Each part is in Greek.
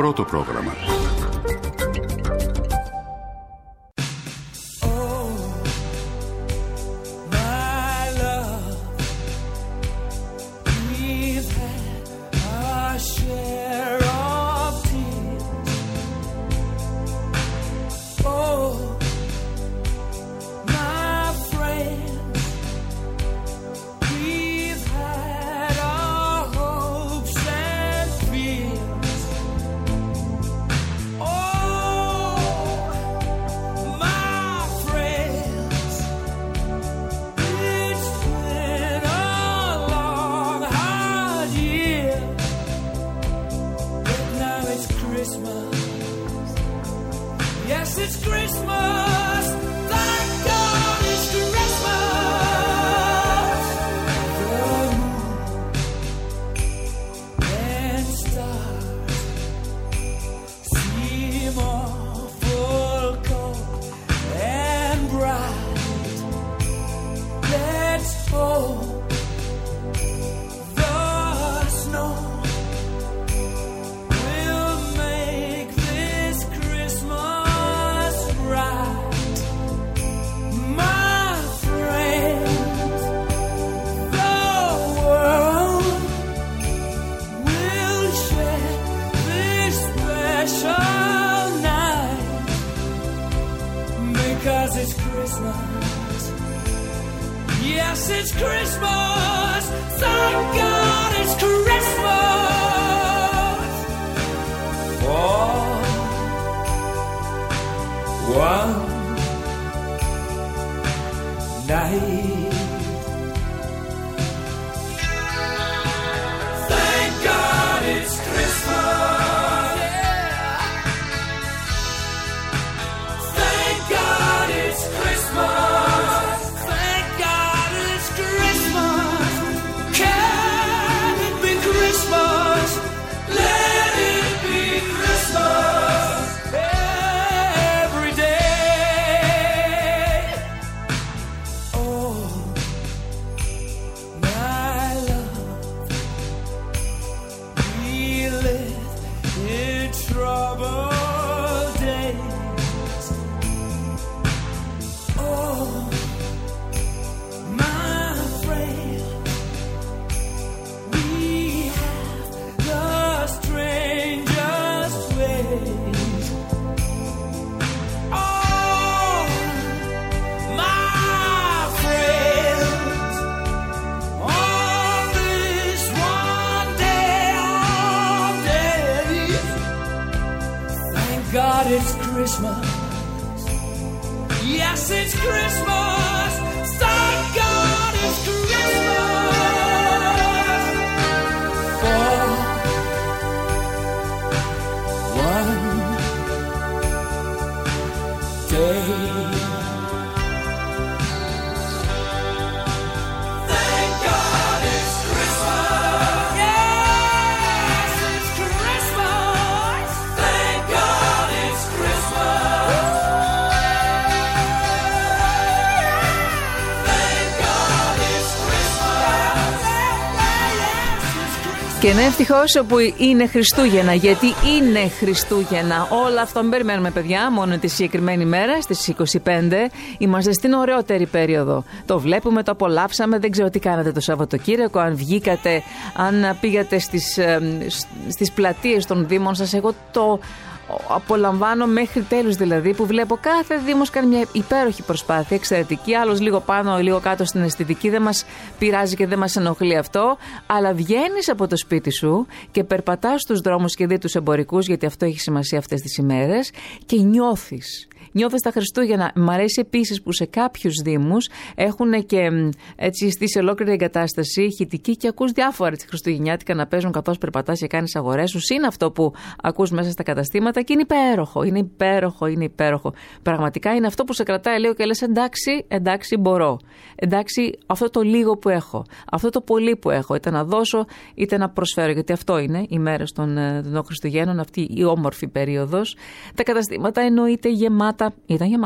πρώτο πρόγραμμα. Και είναι ευτυχώς όπου είναι Χριστούγεννα, γιατί είναι Χριστούγεννα. Όλα αυτά μην περιμένουμε, παιδιά, μόνο τη συγκεκριμένη μέρα, στις 25. Είμαστε στην ωραιότερη περίοδο. Το βλέπουμε, το απολαύσαμε. Δεν ξέρω τι κάνατε το Σαββατοκύριακο, αν βγήκατε, αν πήγατε στις πλατείες των Δήμων σας. Εγώ το απολαμβάνω μέχρι τέλους, δηλαδή, που βλέπω κάθε Δήμος κάνει μια υπέροχη προσπάθεια, εξαιρετική. Άλλος λίγο πάνω, λίγο κάτω στην αισθητική, δεν μας πειράζει και δεν μας ενοχλεί αυτό. Αλλά βγαίνεις από το σπίτι σου και περπατάς στους δρόμους και δει τους εμπορικούς, γιατί αυτό έχει σημασία αυτές τις ημέρες, και νιώθεις τα Χριστούγεννα. Μ' αρέσει επίσης που σε κάποιους δήμους έχουν και έτσι στήσει ολόκληρη εγκατάσταση ηχητική και ακούς διάφορα χριστουγεννιάτικα να παίζουν καθώς περπατάς και κάνεις αγορές σου. Είναι αυτό που ακούς μέσα στα καταστήματα και είναι υπέροχο. Είναι υπέροχο. Πραγματικά είναι αυτό που σε κρατάει λίγο και λες εντάξει μπορώ. Εντάξει, αυτό το λίγο που έχω, αυτό το πολύ που έχω, είτε να δώσω είτε να προσφέρω. Γιατί αυτό είναι οι μέρες των Χριστουγέννων, αυτή η όμορφη περίοδος. Τα καταστήματα εννοείται γεμάτα. Ήταν γεμάτα.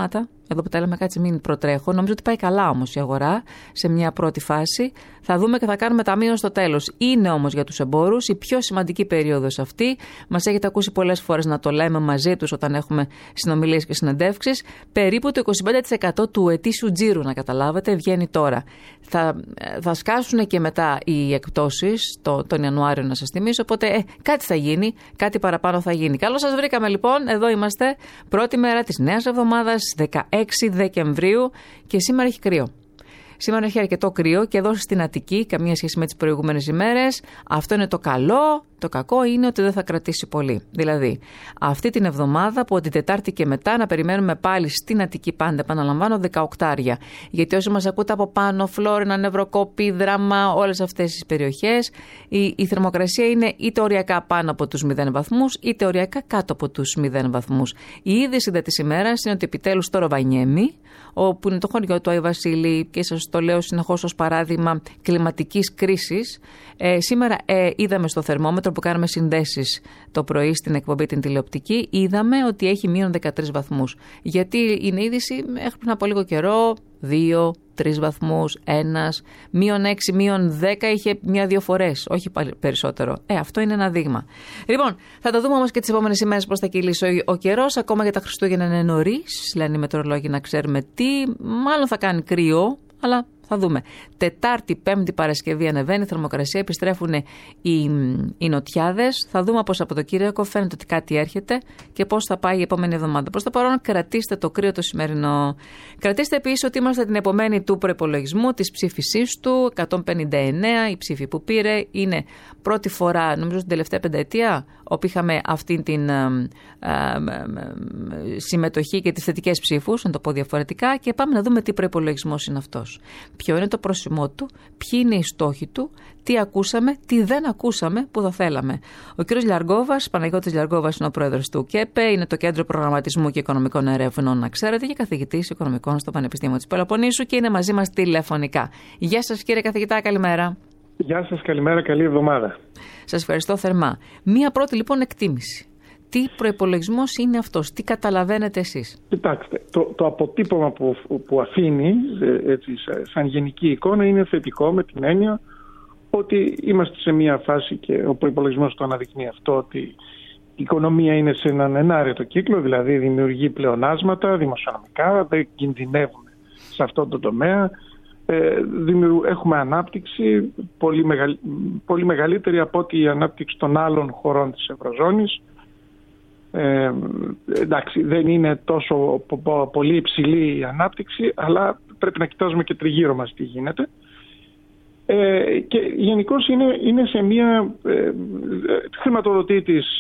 εδώ που τα λέμε κάτσε μην προτρέχω, νομίζω ότι πάει καλά όμως η αγορά σε μια πρώτη φάση. Θα δούμε και θα κάνουμε ταμείο στο τέλος. Είναι όμως για τους εμπόρους η πιο σημαντική περίοδος αυτή. Μας έχετε ακούσει πολλές φορές να το λέμε μαζί τους όταν έχουμε συνομιλίες και συνεντεύξεις. Περίπου το 25% του ετήσιου τζίρου, να καταλάβετε, βγαίνει τώρα. Θα σκάσουν και μετά οι εκπτώσεις τον Ιανουάριο, να σας θυμίσω. Οπότε κάτι θα γίνει, κάτι παραπάνω θα γίνει. Καλώς σας βρήκαμε λοιπόν. Εδώ είμαστε. Πρώτη μέρα της νέας εβδομάδας, 16 Δεκεμβρίου, και σήμερα έχει κρύο. Σήμερα έχει αρκετό κρύο και εδώ στην Αττική, καμία σχέση με τις προηγούμενες ημέρες. Αυτό είναι το καλό. Το κακό είναι ότι δεν θα κρατήσει πολύ. Δηλαδή, αυτή την εβδομάδα από την Τετάρτη και μετά να περιμένουμε πάλι στην Αττική πάντα, επαναλαμβάνω, 18. Γιατί όσοι μας ακούτε από πάνω, Φλόρινα, Νευροκόπη, Δράμα, όλες αυτές τις περιοχές, η θερμοκρασία είναι είτε οριακά πάνω από τους 0 βαθμούς, είτε οριακά κάτω από τους 0 βαθμούς. Η είδηση της ημέρας είναι ότι επιτέλους στο Ροβανιέμι, όπου είναι το χωριό του Άι Βασίλη, και σας το λέω συνεχώς ως παράδειγμα κλιματικής κρίσης, σήμερα είδαμε στο θερμόμετρο που κάναμε συνδέσεις το πρωί στην εκπομπή την τηλεοπτική, είδαμε ότι έχει μείον 13 βαθμούς. Γιατί είναι είδηση μέχρι πριν από λίγο καιρό 2, 3 βαθμούς, 1, μείον 6, μείον 10 είχε 1-2 φορές, όχι περισσότερο. Αυτό είναι ένα δείγμα. Λοιπόν, θα το δούμε όμως και τις επόμενες ημέρες πώς θα κυλήσει ο καιρός. Ακόμα για τα Χριστούγεννα είναι νωρίς, λένε οι μετεωρολόγοι, να ξέρουμε τι. Μάλλον θα κάνει κρύο, αλλά θα δούμε. Τετάρτη, Πέμπτη, Παρασκευή ανεβαίνει η θερμοκρασία, επιστρέφουν οι νοτιάδες. Θα δούμε από Σαββατοκύριακο φαίνεται ότι κάτι έρχεται και πώς θα πάει η επόμενη εβδομάδα. Προς το παρόν, κρατήστε το κρύο το σημερινό. Κρατήστε επίσης ότι είμαστε την επομένη του προϋπολογισμού, της ψήφισής του, 159 η ψήφη που πήρε. Είναι πρώτη φορά, νομίζω, στην τελευταία πενταετία, όπου είχαμε αυτή την συμμετοχή και τις θετικές ψήφους, να το πω διαφορετικά, και πάμε να δούμε τι προϋπολογισμός είναι αυτός. Ποιο είναι το πρόσημό του, ποιοι είναι οι στόχοι του, τι ακούσαμε, τι δεν ακούσαμε που θα θέλαμε. Ο κ. Λιαργόβας, Παναγιώτης Λιαργόβας, είναι ο πρόεδρος του ΚΕΠΕ, είναι το Κέντρο Προγραμματισμού και Οικονομικών Ερευνών, να ξέρετε, και καθηγητής οικονομικών στο Πανεπιστήμιο της Πελοποννήσου, και είναι μαζί μας τηλεφωνικά. Γεια σας, κύριε καθηγητά, καλημέρα. Γεια σας, καλημέρα, καλή εβδομάδα. Σας ευχαριστώ θερμά. Μία πρώτη λοιπόν εκτίμηση. Τι προϋπολογισμός είναι αυτός, τι καταλαβαίνετε εσείς? Κοιτάξτε, το αποτύπωμα που αφήνει έτσι, σαν γενική εικόνα είναι θετικό, με την έννοια ότι είμαστε σε μια φάση, και ο προϋπολογισμός το αναδεικνύει αυτό, ότι η οικονομία είναι σε έναν ενάρετο κύκλο, δηλαδή δημιουργεί πλεονάσματα δημοσιονομικά, δεν κινδυνεύουμε σε αυτό το τομέα. Έχουμε ανάπτυξη πολύ μεγαλύτερη από ό,τι η ανάπτυξη των άλλων χωρών της Ευρωζώνης. Εντάξει, δεν είναι τόσο πολύ υψηλή η ανάπτυξη, αλλά πρέπει να κοιτάζουμε και τριγύρω μας τι γίνεται. Και γενικώς είναι σε μια χρηματοδοτή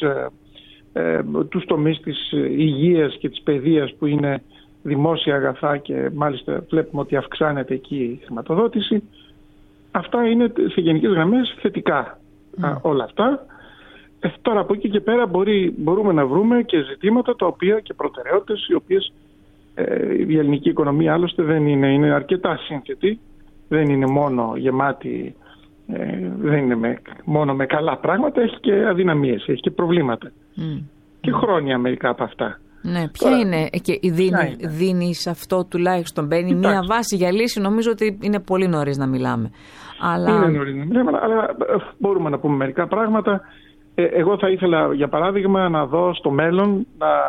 τους τομείς της υγείας και της παιδείας, που είναι δημόσια αγαθά, και μάλιστα βλέπουμε ότι αυξάνεται εκεί η χρηματοδότηση. Αυτά είναι σε γενικές γραμμές θετικά όλα αυτά. Τώρα από εκεί και πέρα μπορούμε να βρούμε και ζητήματα τα οποία, και προτεραιότητες, οι οποίες η ελληνική οικονομία άλλωστε δεν είναι αρκετά σύνθετη, δεν είναι μόνο γεμάτη, δεν είναι μόνο με καλά πράγματα, έχει και αδυναμίες, έχει και προβλήματα και χρόνια μερικά από αυτά. Ναι, ποια είναι και δίνει σε αυτό τουλάχιστον, μπαίνει μια βάση για λύση? Νομίζω ότι είναι πολύ νωρίς να μιλάμε. Είναι νωρίς να μιλάμε, αλλά μπορούμε να πούμε μερικά πράγματα. Εγώ θα ήθελα, για παράδειγμα, να δω στο μέλλον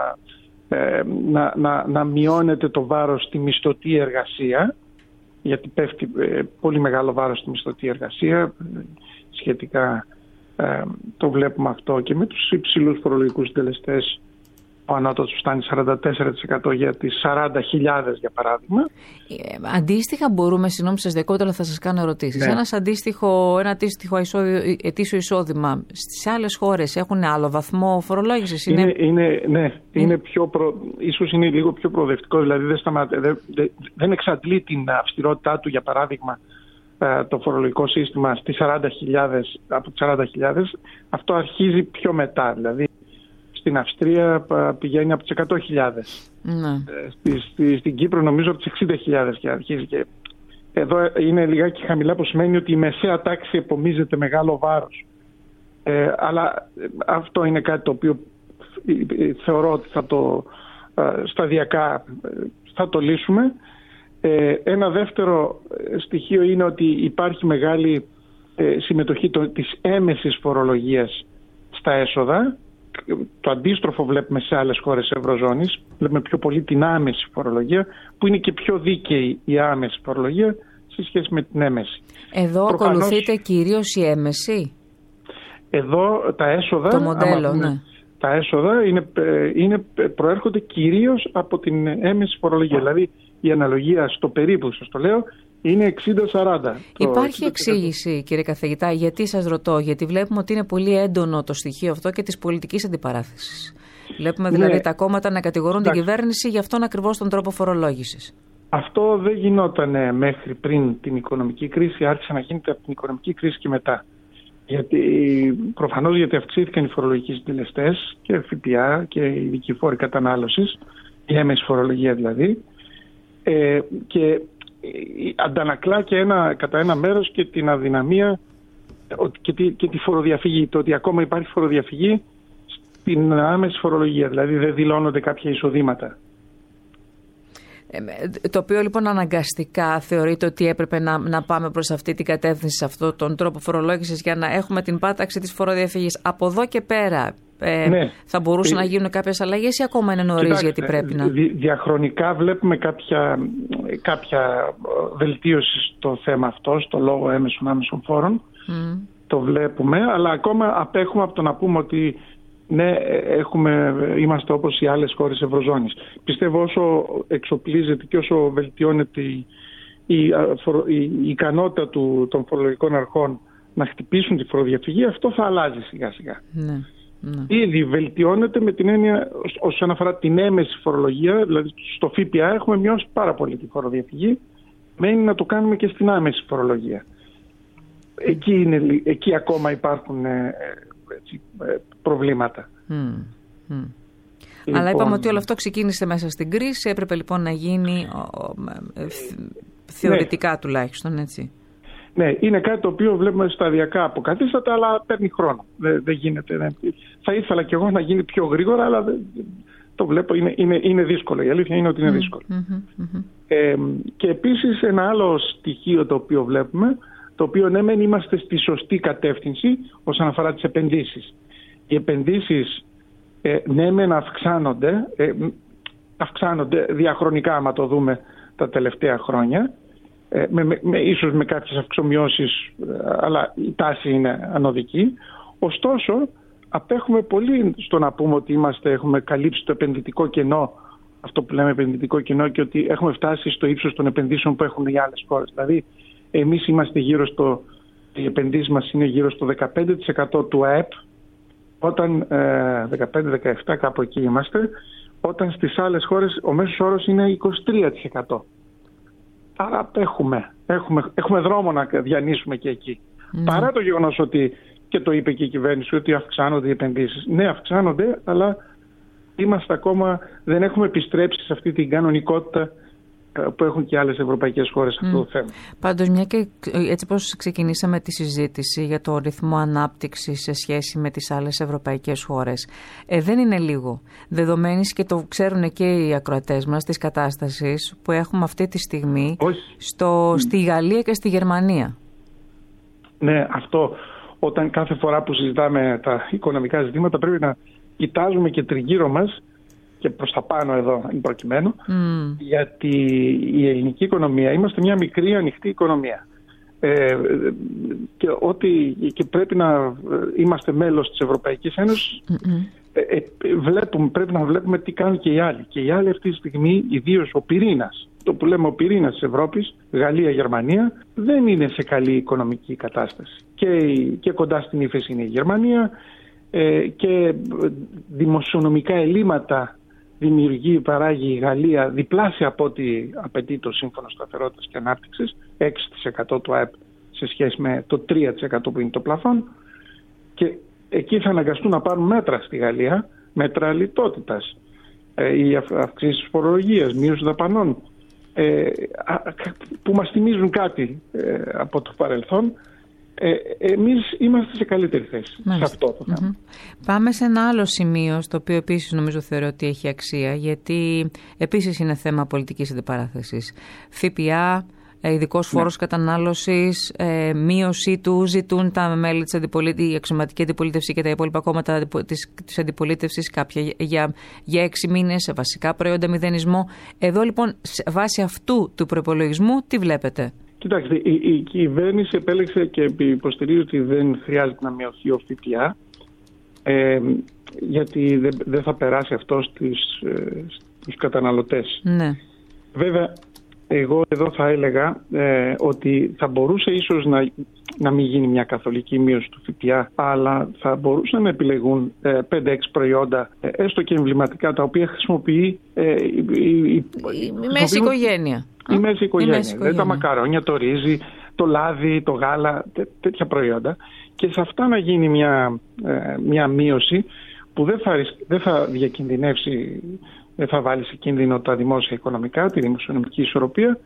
να μειώνεται το βάρος στη μισθωτή εργασία, γιατί πέφτει πολύ μεγάλο βάρος στη μισθωτή εργασία. Σχετικά το βλέπουμε αυτό και με τους υψηλούς φορολογικούς συντελεστές. Ο ανώτατος φτάνει 44% για τις 40.000, για παράδειγμα. Αντίστοιχα μπορούμε, συγγνώμη σας διακόπτω, αλλά θα σας κάνω ερωτήσεις. Ναι. Ένα αντίστοιχο ετήσιο εισόδημα στις άλλες χώρες έχουν άλλο βαθμό φορολόγησης? Είναι ίσως είναι λίγο πιο προοδευτικό, δηλαδή δεν εξαντλεί την αυστηρότητά του, για παράδειγμα, το φορολογικό σύστημα στις 40.000, από τις 40.000. Αυτό αρχίζει πιο μετά, δηλαδή στην Αυστρία πηγαίνει από τις 100.000. Ναι. Στην Κύπρο νομίζω από τις 60.000 και αρχίζει. Και εδώ είναι λιγάκι χαμηλά, που σημαίνει ότι η μεσαία τάξη επομίζεται μεγάλο βάρος. Αλλά αυτό είναι κάτι το οποίο θεωρώ ότι θα το σταδιακά θα το λύσουμε. Ένα δεύτερο στοιχείο είναι ότι υπάρχει μεγάλη συμμετοχή της έμεσης φορολογίας στα έσοδα. Το αντίστροφο βλέπουμε σε άλλες χώρες Ευρωζώνης. Βλέπουμε πιο πολύ την άμεση φορολογία, που είναι και πιο δίκαιη η άμεση φορολογία σε σχέση με την έμεση. Εδώ ακολουθείται κυρίως η έμεση. Εδώ τα έσοδα, το μοντέλο, ναι. Τα έσοδα προέρχονται κυρίως από την έμεση φορολογία. Δηλαδή η αναλογία στο περίπου, σας το λέω, είναι 60-40. Υπάρχει εξήγηση, κύριε καθηγητά, γιατί σας ρωτώ? Γιατί βλέπουμε ότι είναι πολύ έντονο το στοιχείο αυτό και της πολιτικής αντιπαράθεσης. Βλέπουμε δηλαδή τα κόμματα να κατηγορούν την κυβέρνηση για αυτόν ακριβώς τον τρόπο φορολόγησης. Αυτό δεν γινόταν μέχρι πριν την οικονομική κρίση, άρχισε να γίνεται από την οικονομική κρίση και μετά. Προφανώς γιατί αυξήθηκαν οι φορολογικοί συντελεστές και ΦΠΑ και ειδικοί φόροι κατανάλωσης, η έμεση φορολογία δηλαδή, και αντανακλά και κατά ένα μέρος και την αδυναμία και τη φοροδιαφυγή, το ότι ακόμα υπάρχει φοροδιαφυγή στην άμεση φορολογία, δηλαδή δεν δηλώνονται κάποια εισοδήματα. Το οποίο λοιπόν αναγκαστικά θεωρείται ότι έπρεπε να πάμε προς αυτή την κατεύθυνση, σε αυτόν τον τρόπο φορολόγησης, για να έχουμε την πάταξη της φοροδιαφυγής. Από εδώ και πέρα θα μπορούσαν να γίνουν κάποιες αλλαγές ή ακόμα είναι νωρίς? Γιατί πρέπει να... Διαχρονικά βλέπουμε κάποια βελτίωση στο θέμα αυτό, στο λόγο άμεσων φόρων. Το βλέπουμε, αλλά ακόμα απέχουμε από το να πούμε ότι ναι, είμαστε όπως οι άλλες χώρες Ευρωζώνης. Πιστεύω όσο εξοπλίζεται και όσο βελτιώνεται η ικανότητα των φορολογικών αρχών να χτυπήσουν τη φοροδιαφυγή, αυτό θα αλλάζει σιγά σιγά. Ναι. Ήδη βελτιώνεται με την έννοια, όσον αφορά την έμεση φορολογία, δηλαδή στο ΦΠΑ έχουμε μειώσει πάρα πολύ τη φοροδιαφυγή, μένει να το κάνουμε και στην άμεση φορολογία. Εκεί ακόμα υπάρχουν προβλήματα. Αλλά είπαμε ότι όλο αυτό ξεκίνησε μέσα στην κρίση, έπρεπε λοιπόν να γίνει θεωρητικά τουλάχιστον, έτσι. Ναι, είναι κάτι το οποίο βλέπουμε σταδιακά αποκαθίσταται, αλλά παίρνει χρόνο. Δεν γίνεται. Θα ήθελα κι εγώ να γίνει πιο γρήγορα, αλλά το βλέπω, είναι δύσκολο. Η αλήθεια είναι ότι είναι δύσκολο. Και επίσης ένα άλλο στοιχείο το οποίο βλέπουμε, το οποίο ναι μεν είμαστε στη σωστή κατεύθυνση όσον αφορά τις επενδύσεις. Οι επενδύσεις ναι μεν αυξάνονται διαχρονικά, άμα το δούμε τα τελευταία χρόνια, ίσως με κάποιες αυξομοιώσεις, αλλά η τάση είναι ανωδική. Ωστόσο, απέχουμε πολύ στο να πούμε ότι έχουμε καλύψει το επενδυτικό κενό, αυτό που λέμε επενδυτικό κενό, και ότι έχουμε φτάσει στο ύψος των επενδύσεων που έχουν οι άλλες χώρες. Δηλαδή, εμείς είμαστε οι επενδύσεις μας είναι γύρω στο 15% του ΑΕΠ, όταν 15-17 κάπου εκεί είμαστε, όταν στις άλλες χώρες ο μέσος όρος είναι 23%. Άρα έχουμε δρόμο να διανύσουμε και εκεί. Παρά το γεγονός ότι, και το είπε και η κυβέρνηση, ότι αυξάνονται οι επενδύσεις. Ναι, αυξάνονται, αλλά δεν έχουμε επιστρέψει σε αυτή την κανονικότητα που έχουν και άλλες ευρωπαϊκές χώρες σε αυτό το θέμα. Πάντως, μια και έτσι πώς ξεκινήσαμε τη συζήτηση για το ρυθμό ανάπτυξης σε σχέση με τις άλλες ευρωπαϊκές χώρες, δεν είναι λίγο. Δεδομένης, και το ξέρουν και οι ακροατές μας, της κατάστασης που έχουμε αυτή τη στιγμή στη Γαλλία και στη Γερμανία. Ναι, αυτό όταν κάθε φορά που συζητάμε τα οικονομικά ζητήματα πρέπει να κοιτάζουμε και τριγύρω μας και προς τα πάνω εδώ προκειμένου, γιατί η ελληνική οικονομία, είμαστε μια μικρή ανοιχτή οικονομία, και πρέπει να είμαστε μέλος της Ευρωπαϊκής Ένωσης. Πρέπει να βλέπουμε τι κάνουν και οι άλλοι. Και οι άλλοι αυτή τη στιγμή, ιδίως ο πυρήνας, το που λέμε ο πυρήνας της Ευρώπης, Γαλλία, Γερμανία, δεν είναι σε καλή οικονομική κατάσταση. Και κοντά στην ύφεση είναι η Γερμανία, και δημοσιονομικά ελλείμματα παράγει η Γαλλία διπλάσια από ό,τι απαιτεί το Σύμφωνο Σταθερότητας και Ανάπτυξης, 6% του ΑΕΠ σε σχέση με το 3% που είναι το πλαφόν, και εκεί θα αναγκαστούν να πάρουν μέτρα στη Γαλλία, μέτρα λιτότητας, η αυξήση της φορολογίας, μείωση δαπανών, που μας θυμίζουν κάτι από το παρελθόν, Εμείς είμαστε σε καλύτερη θέση. Μάλιστα. Σε αυτό το θέμα. Πάμε σε ένα άλλο σημείο, στο οποίο επίσης νομίζω θεωρώ ότι έχει αξία, γιατί επίσης είναι θέμα πολιτικής αντιπαράθεσης. ΦΠΑ, ειδικός φόρος κατανάλωσης, μείωση του ζητούν τα μέλη της η αξιωματική αντιπολίτευση και τα υπόλοιπα κόμματα της αντιπολίτευσης, κάποια για 6 μήνες, βασικά προϊόντα μηδενισμό. Εδώ λοιπόν, βάσει αυτού του προϋπολογισμού, τι βλέπετε? Κοιτάξτε, η κυβέρνηση επέλεξε και υποστηρίζει ότι δεν χρειάζεται να μειωθεί ο ΦΠΑ, γιατί δεν θα περάσει αυτό στους καταναλωτές. Ναι. Βέβαια, εγώ εδώ θα έλεγα ότι θα μπορούσε ίσως να μην γίνει μια καθολική μείωση του ΦΠΑ, αλλά θα μπορούσαν να επιλεγούν 5-6 προϊόντα, έστω και εμβληματικά, τα οποία χρησιμοποιεί η μέση οικογένεια. Η μέση οικογένεια. Δηλαδή τα μακαρόνια, το ρύζι, το λάδι, το γάλα, τέτοια προϊόντα. Και σε αυτά να γίνει μια μείωση που δεν θα διακινδυνεύσει, δεν θα βάλει σε κίνδυνο τα δημόσια οικονομικά, τη δημοσιονομική ισορροπία.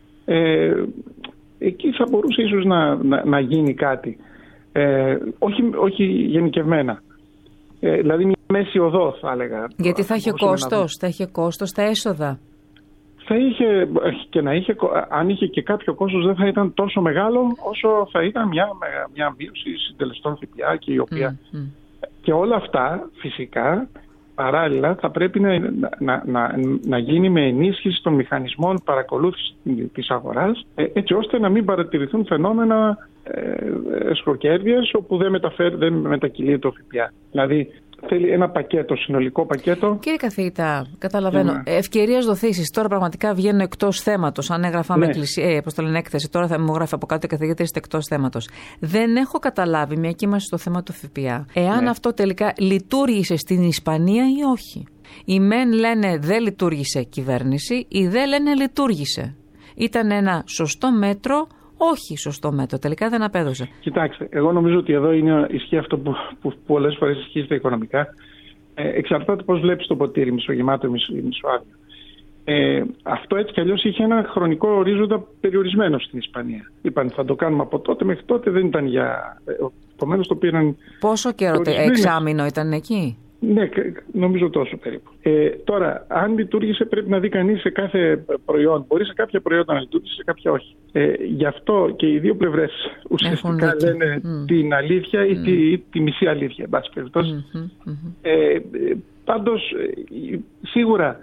Εκεί θα μπορούσε ίσως να γίνει κάτι. Όχι γενικευμένα. Δηλαδή μια μέση οδό, θα έλεγα. Γιατί θα είχε κόστος, τα έσοδα. Θα είχε και αν είχε και κάποιο κόστος, δεν θα ήταν τόσο μεγάλο να θα ήταν μια μείωση συντελεστών ΦΠΑ, και η οποία και όλα αυτά φυσικά παράλληλα θα πρέπει να γίνει με ενίσχυση των μηχανισμών παρακολούθησης της αγοράς, έτσι ώστε να μην παρατηρηθούν φαινόμενα εσχροκέρδειας όπου δεν μετακυλεί το ΦΠΑ. Δηλαδή θέλει ένα πακέτο, συνολικό πακέτο. Κύριε καθηγητά, καταλαβαίνω. Ευκαιρίες δοθήσεις. Τώρα πραγματικά βγαίνω εκτός θέματος. Αν έγραφα με έκθεση, τώρα θα μου γράφει από κάτω καθηγητή, είστε εκτός θέματος. Δεν έχω καταλάβει, μια και είμαστε στο θέμα του ΦΠΑ, εάν αυτό τελικά λειτουργήσε στην Ισπανία ή όχι. Οι μεν λένε δεν λειτουργήσε κυβέρνηση, οι δε λένε λειτουργήσε. Ήταν ένα σωστό μέτρο. Όχι σωστό μέτρο, τελικά δεν απέδωσε. Κοιτάξτε, εγώ νομίζω ότι εδώ ισχύει αυτό που πολλές φορές ισχύει στα οικονομικά. Εξαρτάται πώς βλέπεις το ποτήρι, μισογεμάτο ή μισοάδιο. Αυτό έτσι κι αλλιώς είχε ένα χρονικό ορίζοντα περιορισμένο στην Ισπανία. Είπαν θα το κάνουμε από τότε μέχρι τότε, δεν ήταν για. Επομένως το πήραν. Πόσο καιρό, εξάμηνο ήταν εκεί? Ναι, νομίζω τόσο περίπου. Τώρα, αν λειτουργήσε, πρέπει να δει κανείς σε κάθε προϊόν. Μπορεί σε κάποια προϊόντα να λειτουργήσει, σε κάποια όχι. Γι' αυτό και οι δύο πλευρές ουσιαστικά λένε την αλήθεια ή τη μισή αλήθεια, εν πάση περιπτώσει. Πάντως, σίγουρα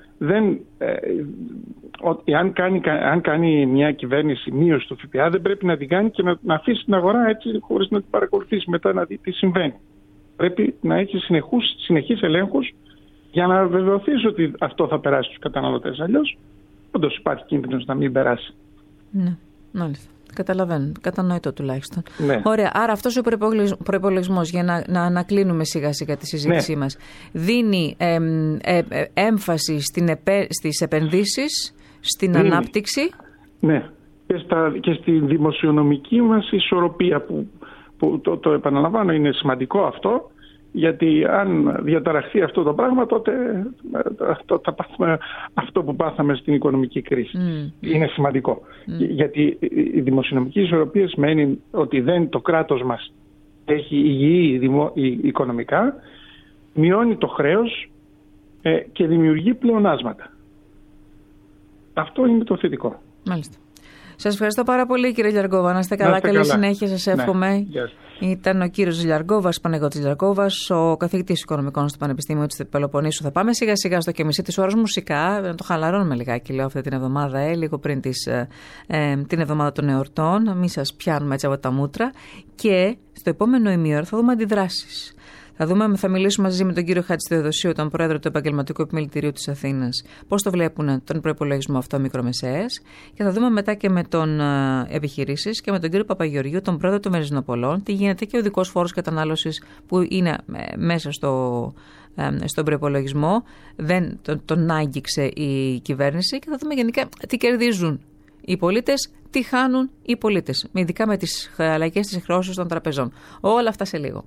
αν κάνει μια κυβέρνηση μείωση του ΦΠΑ, δεν πρέπει να την κάνει και να αφήσει την αγορά έτσι χωρίς να την παρακολουθήσει μετά, να δει τι συμβαίνει. Πρέπει να έχει συνεχείς ελέγχους για να βεβαιωθείς ότι αυτό θα περάσει στους καταναλωτές. Αλλιώς, όντως υπάρχει κίνδυνος να μην περάσει. Ναι, μάλιστα. Καταλαβαίνω. Κατανοητό τουλάχιστον. Ναι. Ωραία. Άρα αυτός ο προϋπολογισμός, για να ανακλίνουμε σιγά σιγά τη συζήτησή μας, δίνει έμφαση στις επενδύσεις, στην ανάπτυξη. Ναι. Και στη δημοσιονομική μας ισορροπία που το επαναλαμβάνω, είναι σημαντικό αυτό, γιατί αν διαταραχθεί αυτό το πράγμα, τότε θα πάθουμε αυτό που πάθαμε στην οικονομική κρίση. Είναι σημαντικό. Γιατί η δημοσιονομική ισορροπία σημαίνει ότι το κράτος μας έχει υγιή οικονομικά, μειώνει το χρέος και δημιουργεί πλεονάσματα. Αυτό είναι το θετικό. Μάλιστα. Σας ευχαριστώ πάρα πολύ, κύριε Λιαργκόβα. Να είστε καλά. Καλή συνέχεια σας εύχομαι. Ναι. Ήταν ο κύριος Λιαργκόβας, Παναγιώτης Λιαργκόβας, ο καθηγητής οικονομικών στο Πανεπιστήμιο της Πελοποννήσου. Θα πάμε σιγά σιγά στο και μισή της ώρας μουσικά. Να το χαλαρώνουμε λιγάκι, λέω, αυτή την εβδομάδα, λίγο πριν την εβδομάδα των εορτών. Να μην σας πιάνουμε έτσι από τα μούτρα. Και στο επόμενο ημίωρο θα δούμε αντιδράσεις. Θα μιλήσουμε μαζί με τον κύριο Χατζηθεοδοσίου, τον πρόεδρο του Επαγγελματικού Επιμελητηρίου της Αθήνας, πώς το βλέπουν τον προϋπολογισμό αυτό μικρομεσαίες. Και θα δούμε μετά και με τον επιχειρήσεις και με τον κύριο Παπαγεωργίου, τον πρόεδρο των Μεριζνοπολών, τι γίνεται και ο ειδικός φόρος κατανάλωσης που είναι μέσα στον προϋπολογισμό. Δεν τον άγγιξε η κυβέρνηση, και θα δούμε γενικά τι κερδίζουν οι πολίτες, τι χάνουν οι πολίτες, ειδικά με τις αλλαγές της χρεώσεως των τραπεζών. Όλα αυτά σε λίγο.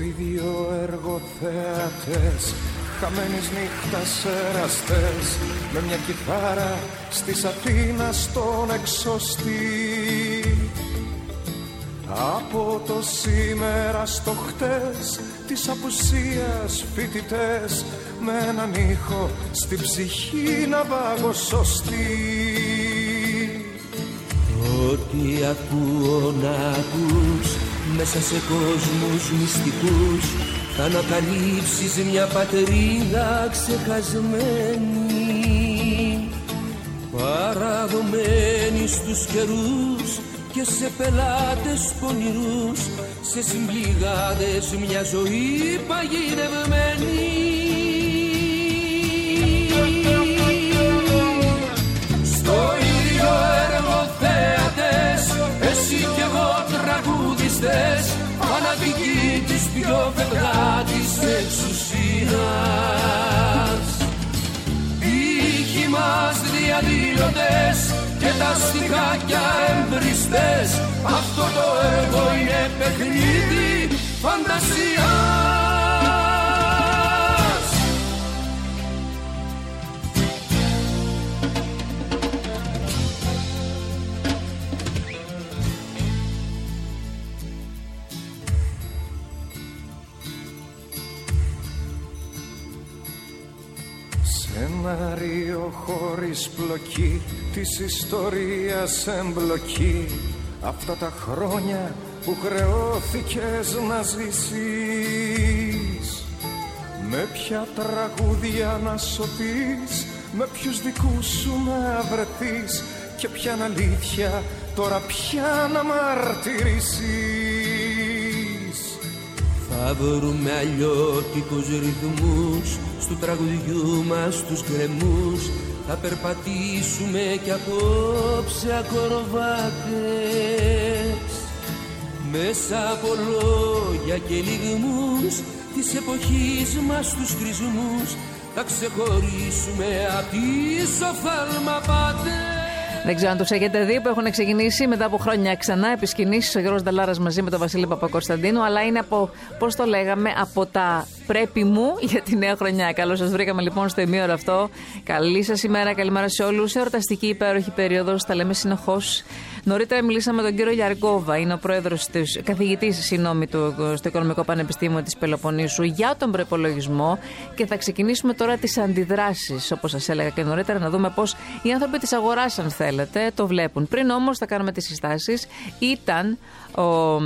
ίδιο έργο θεατές, χαμένης νύχτας εραστές, με μια κιθάρα στις Αθήνας στον εξωστή. Από το σήμερα στο χτες της απουσίας φοιτητές, με έναν ήχο στην ψυχή να παγωσωστεί. Ό,τι ακούω να ακούς, μέσα σε κόσμους μυστικούς, θα ανακαλύψεις μια πατρίδα ξεχασμένη, παραδομένη στους καιρούς και σε πελάτες πονηρούς, σε συμπληγάδες μια ζωή παγιδευμένη. Στο ίδιο έργο θέατες, εσύ κι εγώ τραγουδιστές, φανατικοί της πιο φευγάτης εξουσίας. Ήχοι μας διαδηλωτές και τα στιχάκια εμπριστές, αυτό το έργο είναι παιχνίδι φαντασίας. Σενάριο χωρίς πλοκή, της ιστορίας εμπλοκή, αυτά τα χρόνια που χρεώθηκες να ζήσεις. Με ποια τραγούδια να σωθείς, με ποιους δικούς σου να βρεθείς, και ποια αλήθεια τώρα πια να μαρτυρήσεις. Θα βρούμε αλλιώτικους ρυθμούς στου τραγουδιού μας τους γκρεμούς, θα περπατήσουμε κι απόψε ακροβάτες, μέσα από λόγια και λιγμούς της εποχής μας τους χρησμούς, θα ξεχωρίσουμε απ' τις οφθαλμαπάτες. Δεν ξέρω αν τους έχετε δει που έχουν ξεκινήσει μετά από χρόνια ξανά επισκηνήσεις ο Γιώργος Νταλάρας μαζί με τον Βασίλη Παπακοσταντίνου, αλλά είναι από, πώς το λέγαμε, από τα πρέπει μου για τη νέα χρονιά. Καλώς σας βρήκαμε λοιπόν στο ημίωρο αυτό. Καλή σας ημέρα, καλημέρα σε όλους. Σε εορταστική υπέροχη περίοδος, τα λέμε συνεχώς. Νωρίτερα μιλήσαμε με τον κύριο Γιαργκόβα, είναι ο πρόεδρος καθηγητής στο Οικονομικό Πανεπιστήμιο της Πελοποννήσου, για τον προϋπολογισμό, και θα ξεκινήσουμε τώρα τις αντιδράσεις, όπως σας έλεγα και νωρίτερα, να δούμε πώς οι άνθρωποι της αγοράς, αν θέλετε, το βλέπουν. Πριν όμως θα κάνουμε τις συστάσεις. Ήταν ο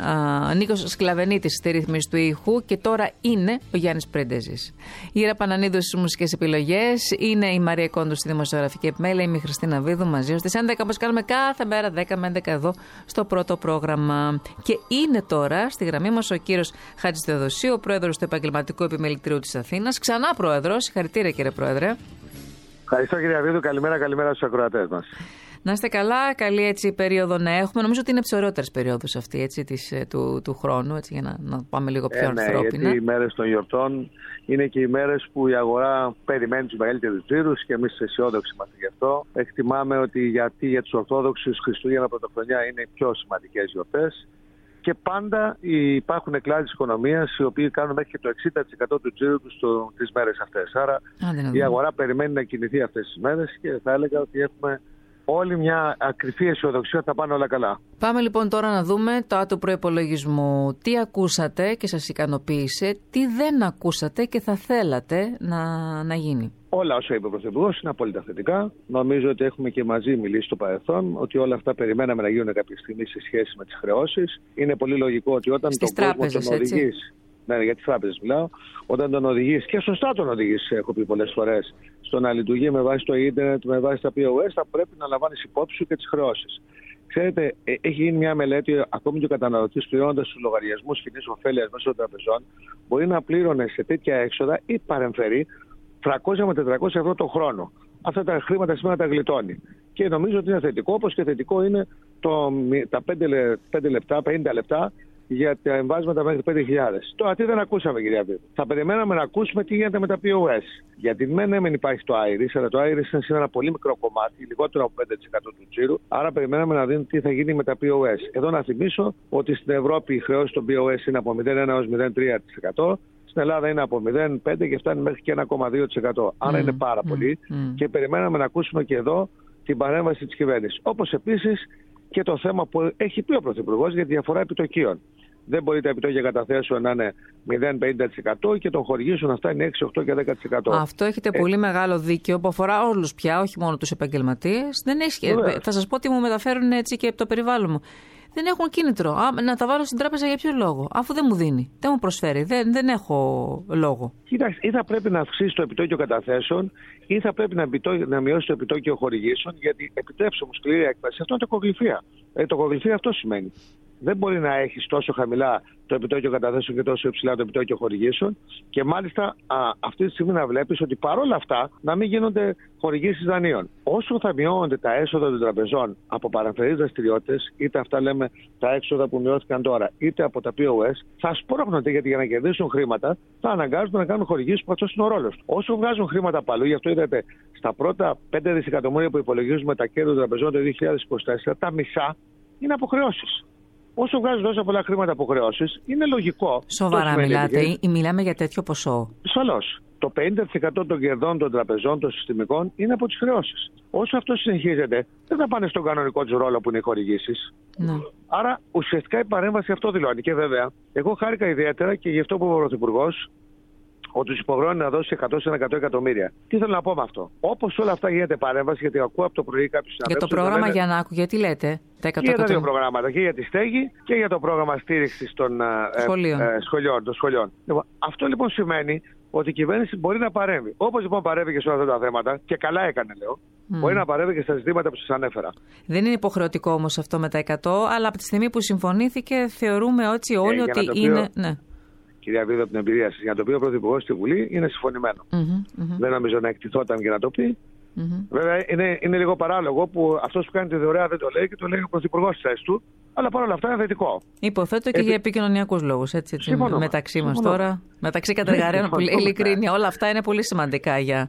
Νίκος Σκλαβενίτης στη ρύθμιση του ήχου και τώρα είναι ο Γιάννης Πρίντεζης. Η Ήρα Πανανίδου στις μουσικές επιλογές, είναι η Μαρία Κόντου στη δημοσιογραφική επιμέλεια, είμαι η Χριστίνα Βίδου, μαζί στις 11 όπως κάνουμε κάθε μέρα 10 με 11 εδώ στο πρώτο πρόγραμμα. Και είναι τώρα στη γραμμή μας ο κύριος Χάτζης Θεοδοσίου, ο πρόεδρος του Επαγγελματικού Επιμελητηρίου της Αθήνας. Ξανά πρόεδρος, συγχαρητήρια κύριε πρόεδρε. Ευχαριστώ κύριε Βίδου, καλημέρα στους ακροατές μας. Να είστε καλά, καλή έτσι περίοδο να έχουμε. Νομίζω ότι είναι από τις ωραιότερες περίοδους αυτή έτσι, του χρόνου, έτσι, για να πάμε λίγο πιο ανθρώπινα. Γιατί οι μέρες των γιορτών είναι και οι μέρες που η αγορά περιμένει τους μεγαλύτερους τζίρους και εμείς αισιόδοξοι είμαστε γι' αυτό. Εκτιμάμε ότι για τους Ορθόδοξους Χριστούγεννα Πρωτοχρονιά είναι οι πιο σημαντικές γιορτές. Και πάντα υπάρχουν κλάδοι της οικονομίας οι οποίοι κάνουν μέχρι και το 60% του τζίρου τους τις μέρες αυτές. Άρα η αγορά περιμένει να κινηθεί αυτές τις μέρες και θα έλεγα ότι έχουμε όλη μια ακριθή αισιοδοξία ότι θα πάνε όλα καλά. Πάμε λοιπόν τώρα να δούμε το άτομο προϋπολογισμού. Τι ακούσατε και σας ικανοποίησε, τι δεν ακούσατε και θα θέλατε να γίνει. Όλα όσα είπε ο Πρωθυπουργός είναι απόλυτα θετικά. Νομίζω ότι έχουμε και μαζί μιλήσει στο παρελθόν ότι όλα αυτά περιμέναμε να γίνουν κάποια στιγμή σε σχέση με τις χρεώσεις. Είναι πολύ λογικό ότι όταν τον κόσμο τον οδηγείς. Ναι, για τις τράπεζες μιλάω. Όταν τον οδηγείς, και σωστά τον οδηγείς, έχω πει πολλές φορές, στο να λειτουργεί με βάση το ίντερνετ, με βάση τα POS, θα πρέπει να λαμβάνεις υπόψη σου και τις χρεώσεις. Ξέρετε, έχει γίνει μια μελέτη, ακόμη και ο καταναλωτής πληρώνοντας τους λογαριασμούς κοινής ωφέλειας μέσω των τραπεζών, μπορεί να πλήρωνε σε τέτοια έξοδα ή παρεμφερεί 300 με 400 ευρώ το χρόνο. Αυτά τα χρήματα σήμερα τα γλιτώνει. Και νομίζω ότι είναι θετικό, όπως και θετικό είναι τα 5 λεπτά, 50 λεπτά για τα εμβάσματα μέχρι 5.000. Τώρα τι δεν ακούσαμε, κυρία Βίδου? Θα περιμέναμε να ακούσουμε τι γίνεται με τα POS. Γιατί μεν υπάρχει το Iris, αλλά το Iris είναι σήμερα ένα πολύ μικρό κομμάτι, λιγότερο από 5% του τζίρου. Άρα περιμέναμε να δούμε τι θα γίνει με τα POS. Εδώ να θυμίσω ότι στην Ευρώπη η χρεώση των POS είναι από 0,1 έως 0,3%. Στην Ελλάδα είναι από 0,5 και φτάνει μέχρι και 1,2%. Άρα είναι πάρα πολύ. Και περιμέναμε να ακούσουμε και εδώ την παρέμβαση της κυβέρνησης. Όπως επίσης και το θέμα που έχει πει ο Πρωθυπουργός για τη διαφορά επιτοκίων. Δεν μπορεί τα επιτόκια καταθέσεων να είναι 0,50% και των χορηγήσεων να φτάνει 6, 8 και 10%. Αυτό έχετε πολύ μεγάλο δίκιο που αφορά όλους πια, όχι μόνο τους επαγγελματίες. Θα σας πω ότι μου μεταφέρουν έτσι και από το περιβάλλον μου. Δεν έχουν κίνητρο. Να τα βάλω στην τράπεζα για ποιο λόγο? Αφού δεν μου δίνει, δεν μου προσφέρει, δεν έχω λόγο. Κοιτάξτε, ή θα πρέπει να αυξήσει το επιτόκιο καταθέσεων, ή θα πρέπει να μειώσει το επιτόκιο χορηγήσεων, γιατί επιτρέψτε μου σκληρή έκφραση, αυτό είναι τοκογλυφία. Τοκογλυφία αυτό σημαίνει. Δεν μπορεί να έχει τόσο χαμηλά το επιτόκιο καταθέσεων και τόσο υψηλά το επιτόκιο χορηγήσεων. Και μάλιστα αυτή τη στιγμή να βλέπει ότι παρόλα αυτά να μην γίνονται χορηγήσεις δανείων. Όσο θα μειώνονται τα έσοδα των τραπεζών από παρεμφερείς δραστηριότητες, είτε αυτά λέμε τα έξοδα που μειώθηκαν τώρα, είτε από τα POS, θα σπρώχνονται γιατί για να κερδίσουν χρήματα θα αναγκάζονται να κάνουν χορηγήσεις που αυτός είναι ο ρόλος του. Όσο βγάζουν χρήματα από αλλού, γι' αυτό είδατε στα πρώτα 5 δισεκατομμύρια που υπολογίζουμε τα κέρδη των τραπεζών το 2024, τα μισά είναι αποχρεώσεις. Όσο βγάζουν τόσα πολλά χρήματα από χρεώσεις, είναι λογικό. Σοβαρά μιλάτε ή μιλάμε για τέτοιο ποσό? Ασφαλώς. Το 50% των κερδών των τραπεζών, των συστημικών, είναι από τις χρεώσεις. Όσο αυτό συνεχίζεται, δεν θα πάνε στον κανονικό του ρόλο που είναι οι χορηγήσεις. Ναι. Άρα ουσιαστικά η παρέμβαση αυτό δηλώνει. Και βέβαια, εγώ χάρηκα ιδιαίτερα και γι' αυτό που είπε ο Πρωθυπουργός, ότι τους υποχρεώνει να δώσει 100 εκατομμύρια. Τι θέλω να πω με αυτό? Όπως όλα αυτά γίνεται παρέμβαση, γιατί ακούω από το πρωί κάποιους συναδέλφους. Για το πρόγραμμα Γιαννάκου, γιατί λέτε? Και για τα δύο προγράμματα, και για τη στέγη και για το πρόγραμμα στήριξης των σχολείων. Αυτό λοιπόν σημαίνει ότι η κυβέρνηση μπορεί να παρέμβει. Όπως λοιπόν παρέμβει και σε όλα αυτά τα θέματα, και καλά έκανε λέω, μπορεί να παρέμβει και στα ζητήματα που σας ανέφερα. Δεν είναι υποχρεωτικό όμως αυτό με τα 100, αλλά από τη στιγμή που συμφωνήθηκε θεωρούμε όλοι ότι είναι. Ναι. Κυρία Βίδου, από την εμπειρία σας, για να το πει ο Πρωθυπουργός στη Βουλή είναι συμφωνημένο. Δεν νομίζω να εκτιθόταν και να το πει. Βέβαια είναι λίγο παράλογο που αυτός που κάνει τη δωρεά δεν το λέει και το λέει ο Πρωθυπουργός στη θέση του, αλλά παρόλα αυτά είναι θετικό. Υποθέτω και για επικοινωνιακούς λόγους, έτσι μεταξύ μας τώρα, μεταξύ κατεργαρέων που λέει ειλικρίνεια. Όλα αυτά είναι πολύ σημαντικά για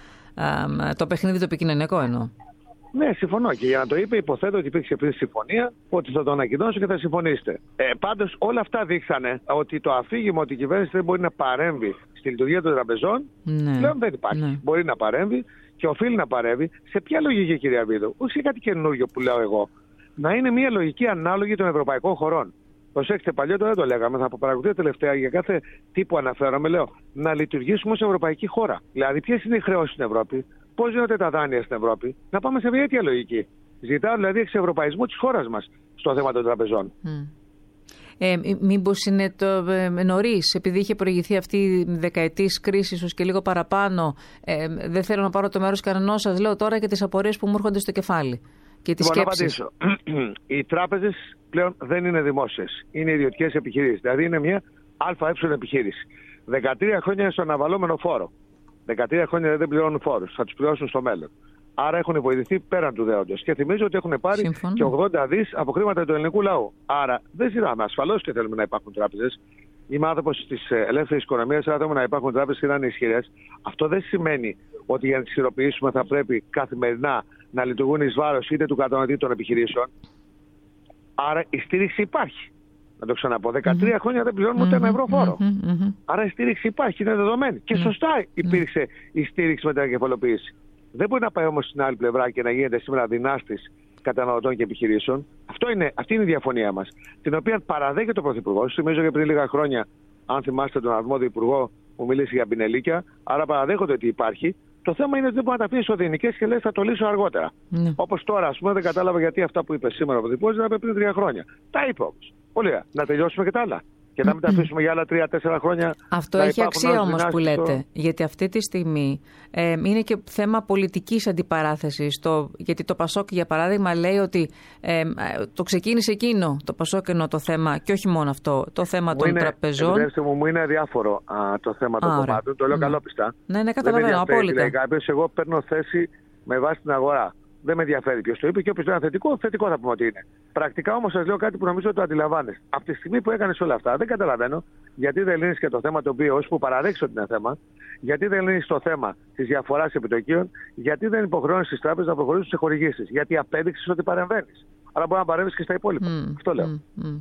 το παιχνίδι το επικοινωνιακό εννοώ. Ναι, συμφωνώ. Και για να το είπε, υποθέτω ότι υπήρξε επίσης συμφωνία, ότι θα το ανακοινώσω και θα συμφωνήσετε. Πάντως, όλα αυτά δείξανε ότι το αφήγημα ότι η κυβέρνηση δεν μπορεί να παρέμβει στη λειτουργία των τραπεζών, πλέον δεν υπάρχει. Ναι. Μπορεί να παρέμβει και οφείλει να παρέμβει. Σε ποια λογική, κυρία Βίδου? Όχι κάτι καινούργιο που λέω εγώ. Να είναι μια λογική ανάλογη των ευρωπαϊκών χωρών. Προσέξτε, παλιότερα δεν το λέγαμε. Θα παρακολουθείτε τελευταία για κάθε τι που αναφέρομαι, λέω να λειτουργήσουμε ως ευρωπαϊκή χώρα. Δηλαδή, ποιες είναι οι χρεώσεις στην Ευρώπη, πώς γίνονται τα δάνεια στην Ευρώπη, να πάμε σε μια τέτοια λογική. Ζητάω δηλαδή εξευρωπαϊσμό της χώρας μας στο θέμα των τραπεζών. Μήπως είναι το νωρίς, επειδή είχε προηγηθεί αυτή η δεκαετής κρίση, ίσως και λίγο παραπάνω. Δεν θέλω να πάρω το μέρος κανενός, σας λέω τώρα και τις απορίες που μου έρχονται στο κεφάλι και τις σκέψεις. Να απαντήσω. Οι τράπεζες πλέον δεν είναι δημόσιες, είναι ιδιωτικές επιχειρήσεις. Δηλαδή είναι μια ΑΕ επιχείρηση. 13 χρόνια είναι στο αναβαλώμενο φόρο. 13 χρόνια δεν πληρώνουν φόρους, θα τους πληρώσουν στο μέλλον. Άρα έχουν βοηθηθεί πέραν του δέοντος. Και θυμίζω ότι έχουν πάρει και 80 δις από χρήματα του ελληνικού λαού. Άρα δεν ζητάμε. Ασφαλώς και θέλουμε να υπάρχουν τράπεζες. Είμαι άνθρωπος της ελεύθερης οικονομίας, άρα θέλουμε να υπάρχουν τράπεζες και να είναι ισχυρές. Αυτό δεν σημαίνει ότι για να τις χειροποιήσουμε θα πρέπει καθημερινά να λειτουργούν εις βάρος είτε του καταναλωτή των επιχειρήσεων. Άρα η στήριξη υπάρχει. Να το ξαναπώ. 13 χρόνια δεν πληρώνουμε ούτε ένα ευρώ φόρο. Άρα η στήριξη υπάρχει, είναι δεδομένη. Και σωστά υπήρξε η στήριξη με την εγκεφαλοποίηση. Δεν μπορεί να πάει όμως στην άλλη πλευρά και να γίνεται σήμερα δυνάστης καταναλωτών και επιχειρήσεων. Αυτή είναι η διαφωνία μας. Την οποία παραδέχεται ο Πρωθυπουργός. Θυμίζω και πριν λίγα χρόνια, αν θυμάστε τον αρμόδιο υπουργό που μίλησε για πινελίκια. Άρα παραδέχονται ότι υπάρχει. Το θέμα είναι ότι δεν μπορεί να τα πει ισοδυνικές και λέει θα το λύσω αργότερα. Όπως τώρα, ας πούμε, δεν κατάλαβα γιατί αυτά που είπε σήμερα ο Πρωθυπουργός δεν έπρεπε πριν 3 χρόνια. Τα είπε όμως. Πολύ ωραία. Να τελειώσουμε και τα άλλα. Και να μην τα αφήσουμε για άλλα 3-4 χρόνια. Αυτό έχει αξία όμως που λέτε. Γιατί αυτή τη στιγμή είναι και θέμα πολιτικής αντιπαράθεσης. Γιατί το Πασόκ, για παράδειγμα, λέει ότι το ξεκίνησε εκείνο το Πασόκ ενώ το θέμα, και όχι μόνο αυτό, το θέμα των τραπεζών. Μου είναι αδιάφορο το θέμα των κομμάτων. Το λέω καλόπιστα. Ναι, καταλαβαίνω απόλυτα. Εγώ παίρνω θέση με βάση την αγορά. δεν με ενδιαφέρει ποιος το είπε και όποιος δεν είναι θετικό, θετικό θα πούμε ότι είναι. Πρακτικά όμως σας λέω κάτι που νομίζω ότι το αντιλαμβάνεσαι. Από τη στιγμή που έκανες όλα αυτά, δεν καταλαβαίνω γιατί δεν λύνεις και το θέμα το οποίο, ώσπου παραδέχεις ότι είναι θέμα, γιατί δεν λύνεις το θέμα της διαφοράς επιτοκίων, γιατί δεν υποχρεώνεις τις τράπεζες να προχωρήσουν σε χορηγήσεις, γιατί απέδειξες ότι παρεμβαίνεις. Άρα μπορεί να παρέμβεις και στα υπόλοιπα. Αυτό λέω.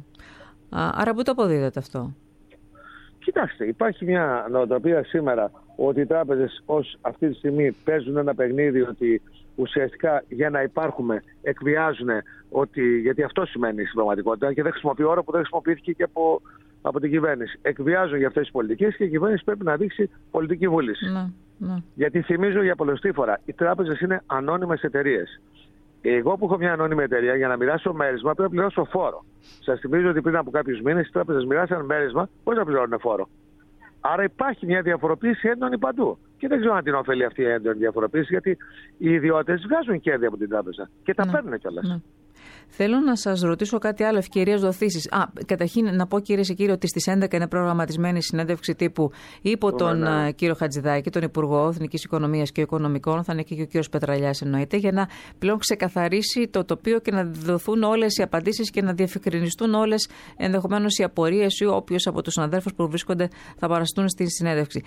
Άρα πού το αποδίδεται αυτό? Κοιτάξτε, υπάρχει μια νοοτροπία σήμερα ότι οι τράπεζες ως αυτή τη στιγμή παίζουν ένα παιχνίδι ότι ουσιαστικά για να υπάρχουμε εκβιάζουν ότι, γιατί αυτό σημαίνει στην πραγματικότητα και δεν χρησιμοποιώ όρο που δεν χρησιμοποιήθηκε και από την κυβέρνηση. Εκβιάζουν για αυτές τις πολιτικές και η κυβέρνηση πρέπει να δείξει πολιτική βούληση. Γιατί θυμίζω για πολλωστή φορά, οι τράπεζες είναι ανώνυμες εταιρείες. Εγώ που έχω μια ανώνυμη εταιρεία, για να μοιράσω μέρισμα πρέπει να πληρώσω φόρο. Σας θυμίζω ότι πριν από κάποιους μήνες οι τράπεζες μοιράσαν μέρισμα χωρίς να πληρώνουν φόρο. Άρα υπάρχει μια διαφοροποίηση έντονη παντού. Και δεν ξέρω αν την ωφελεί αυτή η έντονη διαφοροποίηση, γιατί οι ιδιώτες βγάζουν κέρδη από την τράπεζα και τα παίρνουν κιόλας. Θέλω να σας ρωτήσω κάτι άλλο, ευκαιρίας δοθήσεις. Καταρχήν να πω, κυρίες και κύριοι, ότι στις 11 είναι προγραμματισμένη συνέντευξη τύπου υπό τον κύριο Χατζηδάκη, τον Υπουργό Εθνικής Οικονομίας και Οικονομικών. Θα είναι και ο κύριος Πετραλιάς, εννοείται, για να πλέον ξεκαθαρίσει το τοπίο και να δοθούν όλες οι απαντήσεις και να διευκρινιστούν όλες ενδεχομένως οι απορίες ή όποιος από τους συναδέλφους που βρίσκονται θα παραστούν στη συνέντευξη.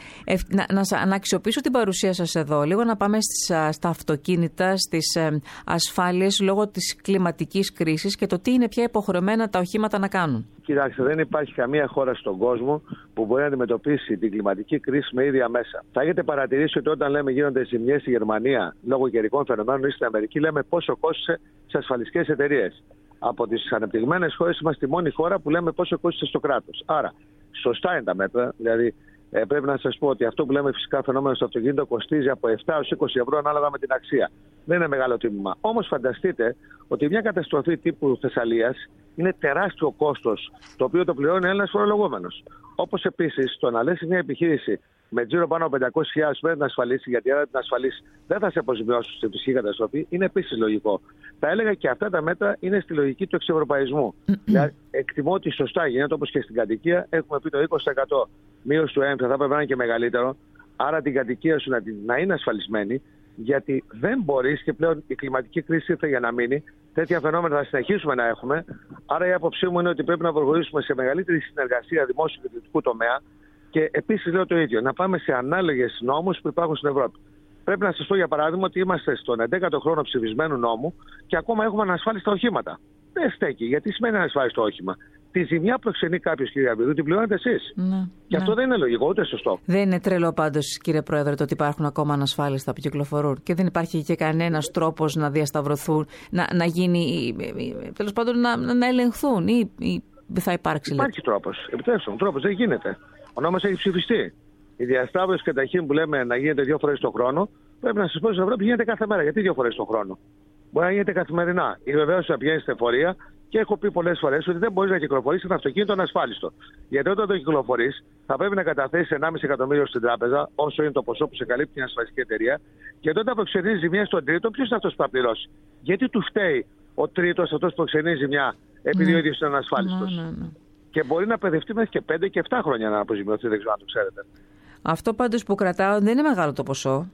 Να αξιοποιήσω την παρουσία σας εδώ, λίγο να πάμε στα αυτοκίνητα, στις ασφάλειες λόγω της κλιματικής κρίσης και το τι είναι πια υποχρεωμένα τα οχήματα να κάνουν. Κοιτάξτε, δεν υπάρχει καμία χώρα στον κόσμο που μπορεί να αντιμετωπίσει την κλιματική κρίση με ίδια μέσα. Θα έχετε παρατηρήσει ότι όταν λέμε γίνονται ζημιές στη Γερμανία λόγω καιρικών φαινομένων ή στην Αμερική, λέμε πόσο κόστησε στις ασφαλιστικές εταιρείες. Από τις ανεπτυγμένες χώρες είμαστε η μόνη χώρα που λέμε πόσο κόστησε στο κράτος. Άρα, σωστά είναι τα μέτρα. Δηλαδή, πρέπει να σας πω ότι αυτό που λέμε φυσικά φαινόμενο στο αυτοκίνητο κοστίζει από 7 έως 20 ευρώ ανάλογα με την αξία. Δεν είναι μεγάλο τίμημα. Όμως φανταστείτε ότι μια καταστροφή τύπου Θεσσαλίας είναι τεράστιο κόστος, το οποίο το πληρώνει ένας φορολογούμενος. Όπως επίσης το να λες μια επιχείρηση με τζίρο πάνω από 500.000 πρέπει να ασφαλίσει, γιατί αν την ασφαλίσει δεν θα σε αποζημιώσει στη φυσική καταστροφή, είναι επίσης λογικό. Θα έλεγα και αυτά τα μέτρα είναι στη λογική του εξευρωπαϊσμού. Δηλαδή, εκτιμώ ότι σωστά γίνεται, όπως και στην κατοικία, έχουμε πει το 20% μείωση του έμφυα, θα πρέπει να είναι και μεγαλύτερο. Άρα την κατοικία σου να είναι ασφαλισμένη, γιατί δεν μπορείς και πλέον η κλιματική κρίση ήρθε για να μείνει. Τέτοια φαινόμενα θα συνεχίσουμε να έχουμε. Άρα η άποψή μου είναι ότι πρέπει να προχωρήσουμε σε μεγαλύτερη συνεργασία δημόσιου και ιδιωτικού τομέα. Και επίσης λέω το ίδιο, να πάμε σε ανάλογες νόμους που υπάρχουν στην Ευρώπη. Πρέπει να σας πω για παράδειγμα ότι είμαστε στον 11ο χρόνο ψηφισμένου νόμου και ακόμα έχουμε ανασφάλιστα οχήματα. Δεν στέκει. Γιατί σημαίνει ανασφάλιστο όχημα? Τη ζημιά που εξενεί κάποιος, κύριε Αβίδου, την πληρώνετε εσείς. Και αυτό δεν είναι λογικό, ούτε σωστό. Δεν είναι τρελό πάντως, κύριε Πρόεδρε, το ότι υπάρχουν ακόμα ανασφάλιστα που κυκλοφορούν και δεν υπάρχει και κανένας τρόπος να διασταυρωθούν, να γίνει, τέλος πάντων να ελεγχθούν ή θα υπάρξει? Υπάρχει τρόπος. Επιτρέψτε μου, τρόπος δεν γίνεται. Ο νόμος έχει ψηφιστεί. Η διασταύρωση καταρχήν που λέμε να γίνεται 2 φορές το χρόνο, πρέπει να σας πω στην Ευρώπη γίνεται κάθε μέρα. Γιατί 2 φορές το χρόνο? Μπορεί να γίνεται καθημερινά. Η βεβαίωση θα πηγαίνει στην εφορία και έχω πει πολλές φορές ότι δεν μπορείς να κυκλοφορήσεις ένα αυτοκίνητο ανασφάλιστο. Γιατί όταν το κυκλοφορείς θα πρέπει να καταθέσεις 1,5 εκατομμύριο στην τράπεζα, όσο είναι το ποσό που σε καλύπτει μια ασφαλιστική εταιρεία, και τότε που εξενίζει ζημιά στον τρίτο, ποιος είναι αυτός που θα πληρώσει? Γιατί του φταίει ο τρίτος, αυτός που εξενίζει ζημιά, επειδή ο ίδιος είναι ανασφάλιστος? Και μπορεί να παιδευτεί μέχρι και 5 και 7 χρόνια να αποζημιωθεί, δεν ξέρω αν το ξέρετε. Αυτό πάντως που κρατάω δεν είναι μεγάλο το ποσό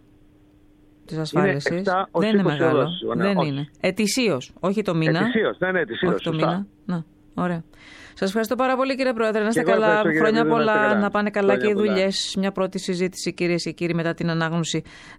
της ασφάλισης. Δεν είναι μεγάλο. Δεν είναι. Ετησίως, όχι το μήνα. Ετησίως, δεν είναι ετησίως. Όχι το μήνα. Να, ωραία. Σας ευχαριστώ πάρα πολύ, κύριε Πρόεδρε. Να είστε καλά. Χρόνια πολλά. Να πάνε καλά και οι δουλειές. Μια πρώτη συζήτηση, κυρίες και κύριοι, μετά την ανάγνωση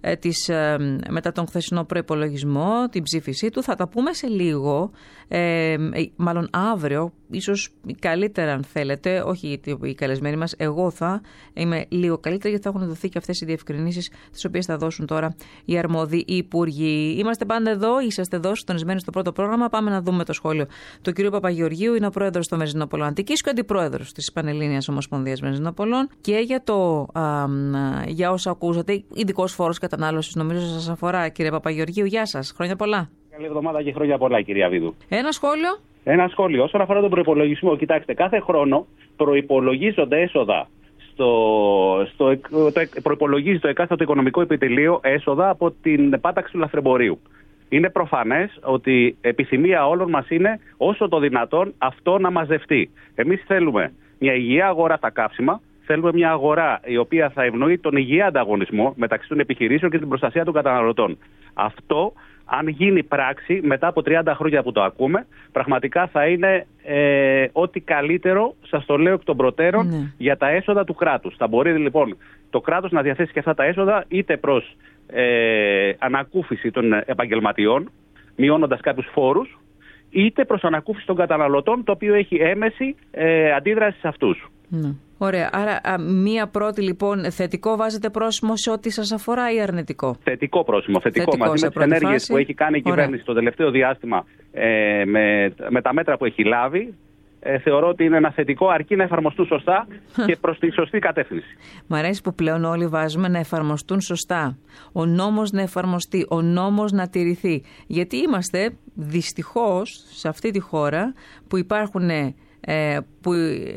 μετά τον χθεσινό προϋπολογισμό, την ψήφισή του. Θα τα πούμε σε λίγο, μάλλον αύριο, ίσως καλύτερα αν θέλετε, όχι οι καλεσμένοι μας, εγώ θα είμαι λίγο καλύτερα, γιατί θα έχουν δοθεί και αυτές οι διευκρινήσεις τις οποίες θα δώσουν τώρα οι αρμόδιοι υπουργοί. Είμαστε πάντα εδώ, είσαστε εδώ, συντονισμένοι στο πρώτο πρόγραμμα. Πάμε να δούμε το σχόλιο του κ. Παπαγεωργίου. Είναι ο πρόεδρος των Βενζινοπολών Αντικής και ο αντιπρόεδρος της Πανελλήνιας Ομοσπονδίας Βενζινοπολών. Και για όσα ακούσατε, ειδικός φόρος κατανάλωσης, νομίζω σας αφορά, κύριε Παπαγεωργίου. Γεια σας, χρόνια πολλά. Καλή εβδομάδα και χρόνια πολλά, κυρία Βίδου. Ένα σχόλιο. Όσον αφορά τον προϋπολογισμό, κοιτάξτε, κάθε χρόνο προϋπολογίζονται έσοδα. Προϋπολογίζει το εκάστοτε οικονομικό επιτελείο έσοδα από την πάταξη του λαθρεμπορίου. Είναι προφανές ότι επιθυμία όλων μας είναι όσο το δυνατόν αυτό να μαζευτεί. Εμείς θέλουμε μια υγιή αγορά στα καύσιμα, θέλουμε μια αγορά η οποία θα ευνοεί τον υγιή ανταγωνισμό μεταξύ των επιχειρήσεων και την προστασία των καταναλωτών. Αυτό αν γίνει πράξη μετά από 30 χρόνια που το ακούμε, πραγματικά θα είναι ό,τι καλύτερο, σας το λέω εκ των προτέρων, για τα έσοδα του κράτους. Θα μπορεί λοιπόν το κράτος να διαθέσει και αυτά τα έσοδα είτε προς ανακούφιση των επαγγελματιών, μειώνοντας κάποιους φόρους, είτε προς ανακούφιση των καταναλωτών, το οποίο έχει έμεση αντίδραση σε αυτούς. Ναι. Ωραία. Άρα, μία πρώτη λοιπόν, θετικό βάζετε πρόσημο σε ό,τι σας αφορά ή αρνητικό? Θετικό πρόσημο. Θετικό μαζί με τις ενέργειες που έχει κάνει η κυβέρνηση το τελευταίο διάστημα, με τα μέτρα που έχει λάβει. Θεωρώ ότι είναι ένα θετικό, αρκεί να εφαρμοστούν σωστά και προς τη σωστή κατεύθυνση. Μ' αρέσει που πλέον όλοι βάζουμε να εφαρμοστούν σωστά. Ο νόμος να εφαρμοστεί, ο νόμος να τηρηθεί. Γιατί είμαστε δυστυχώς σε αυτή τη χώρα που που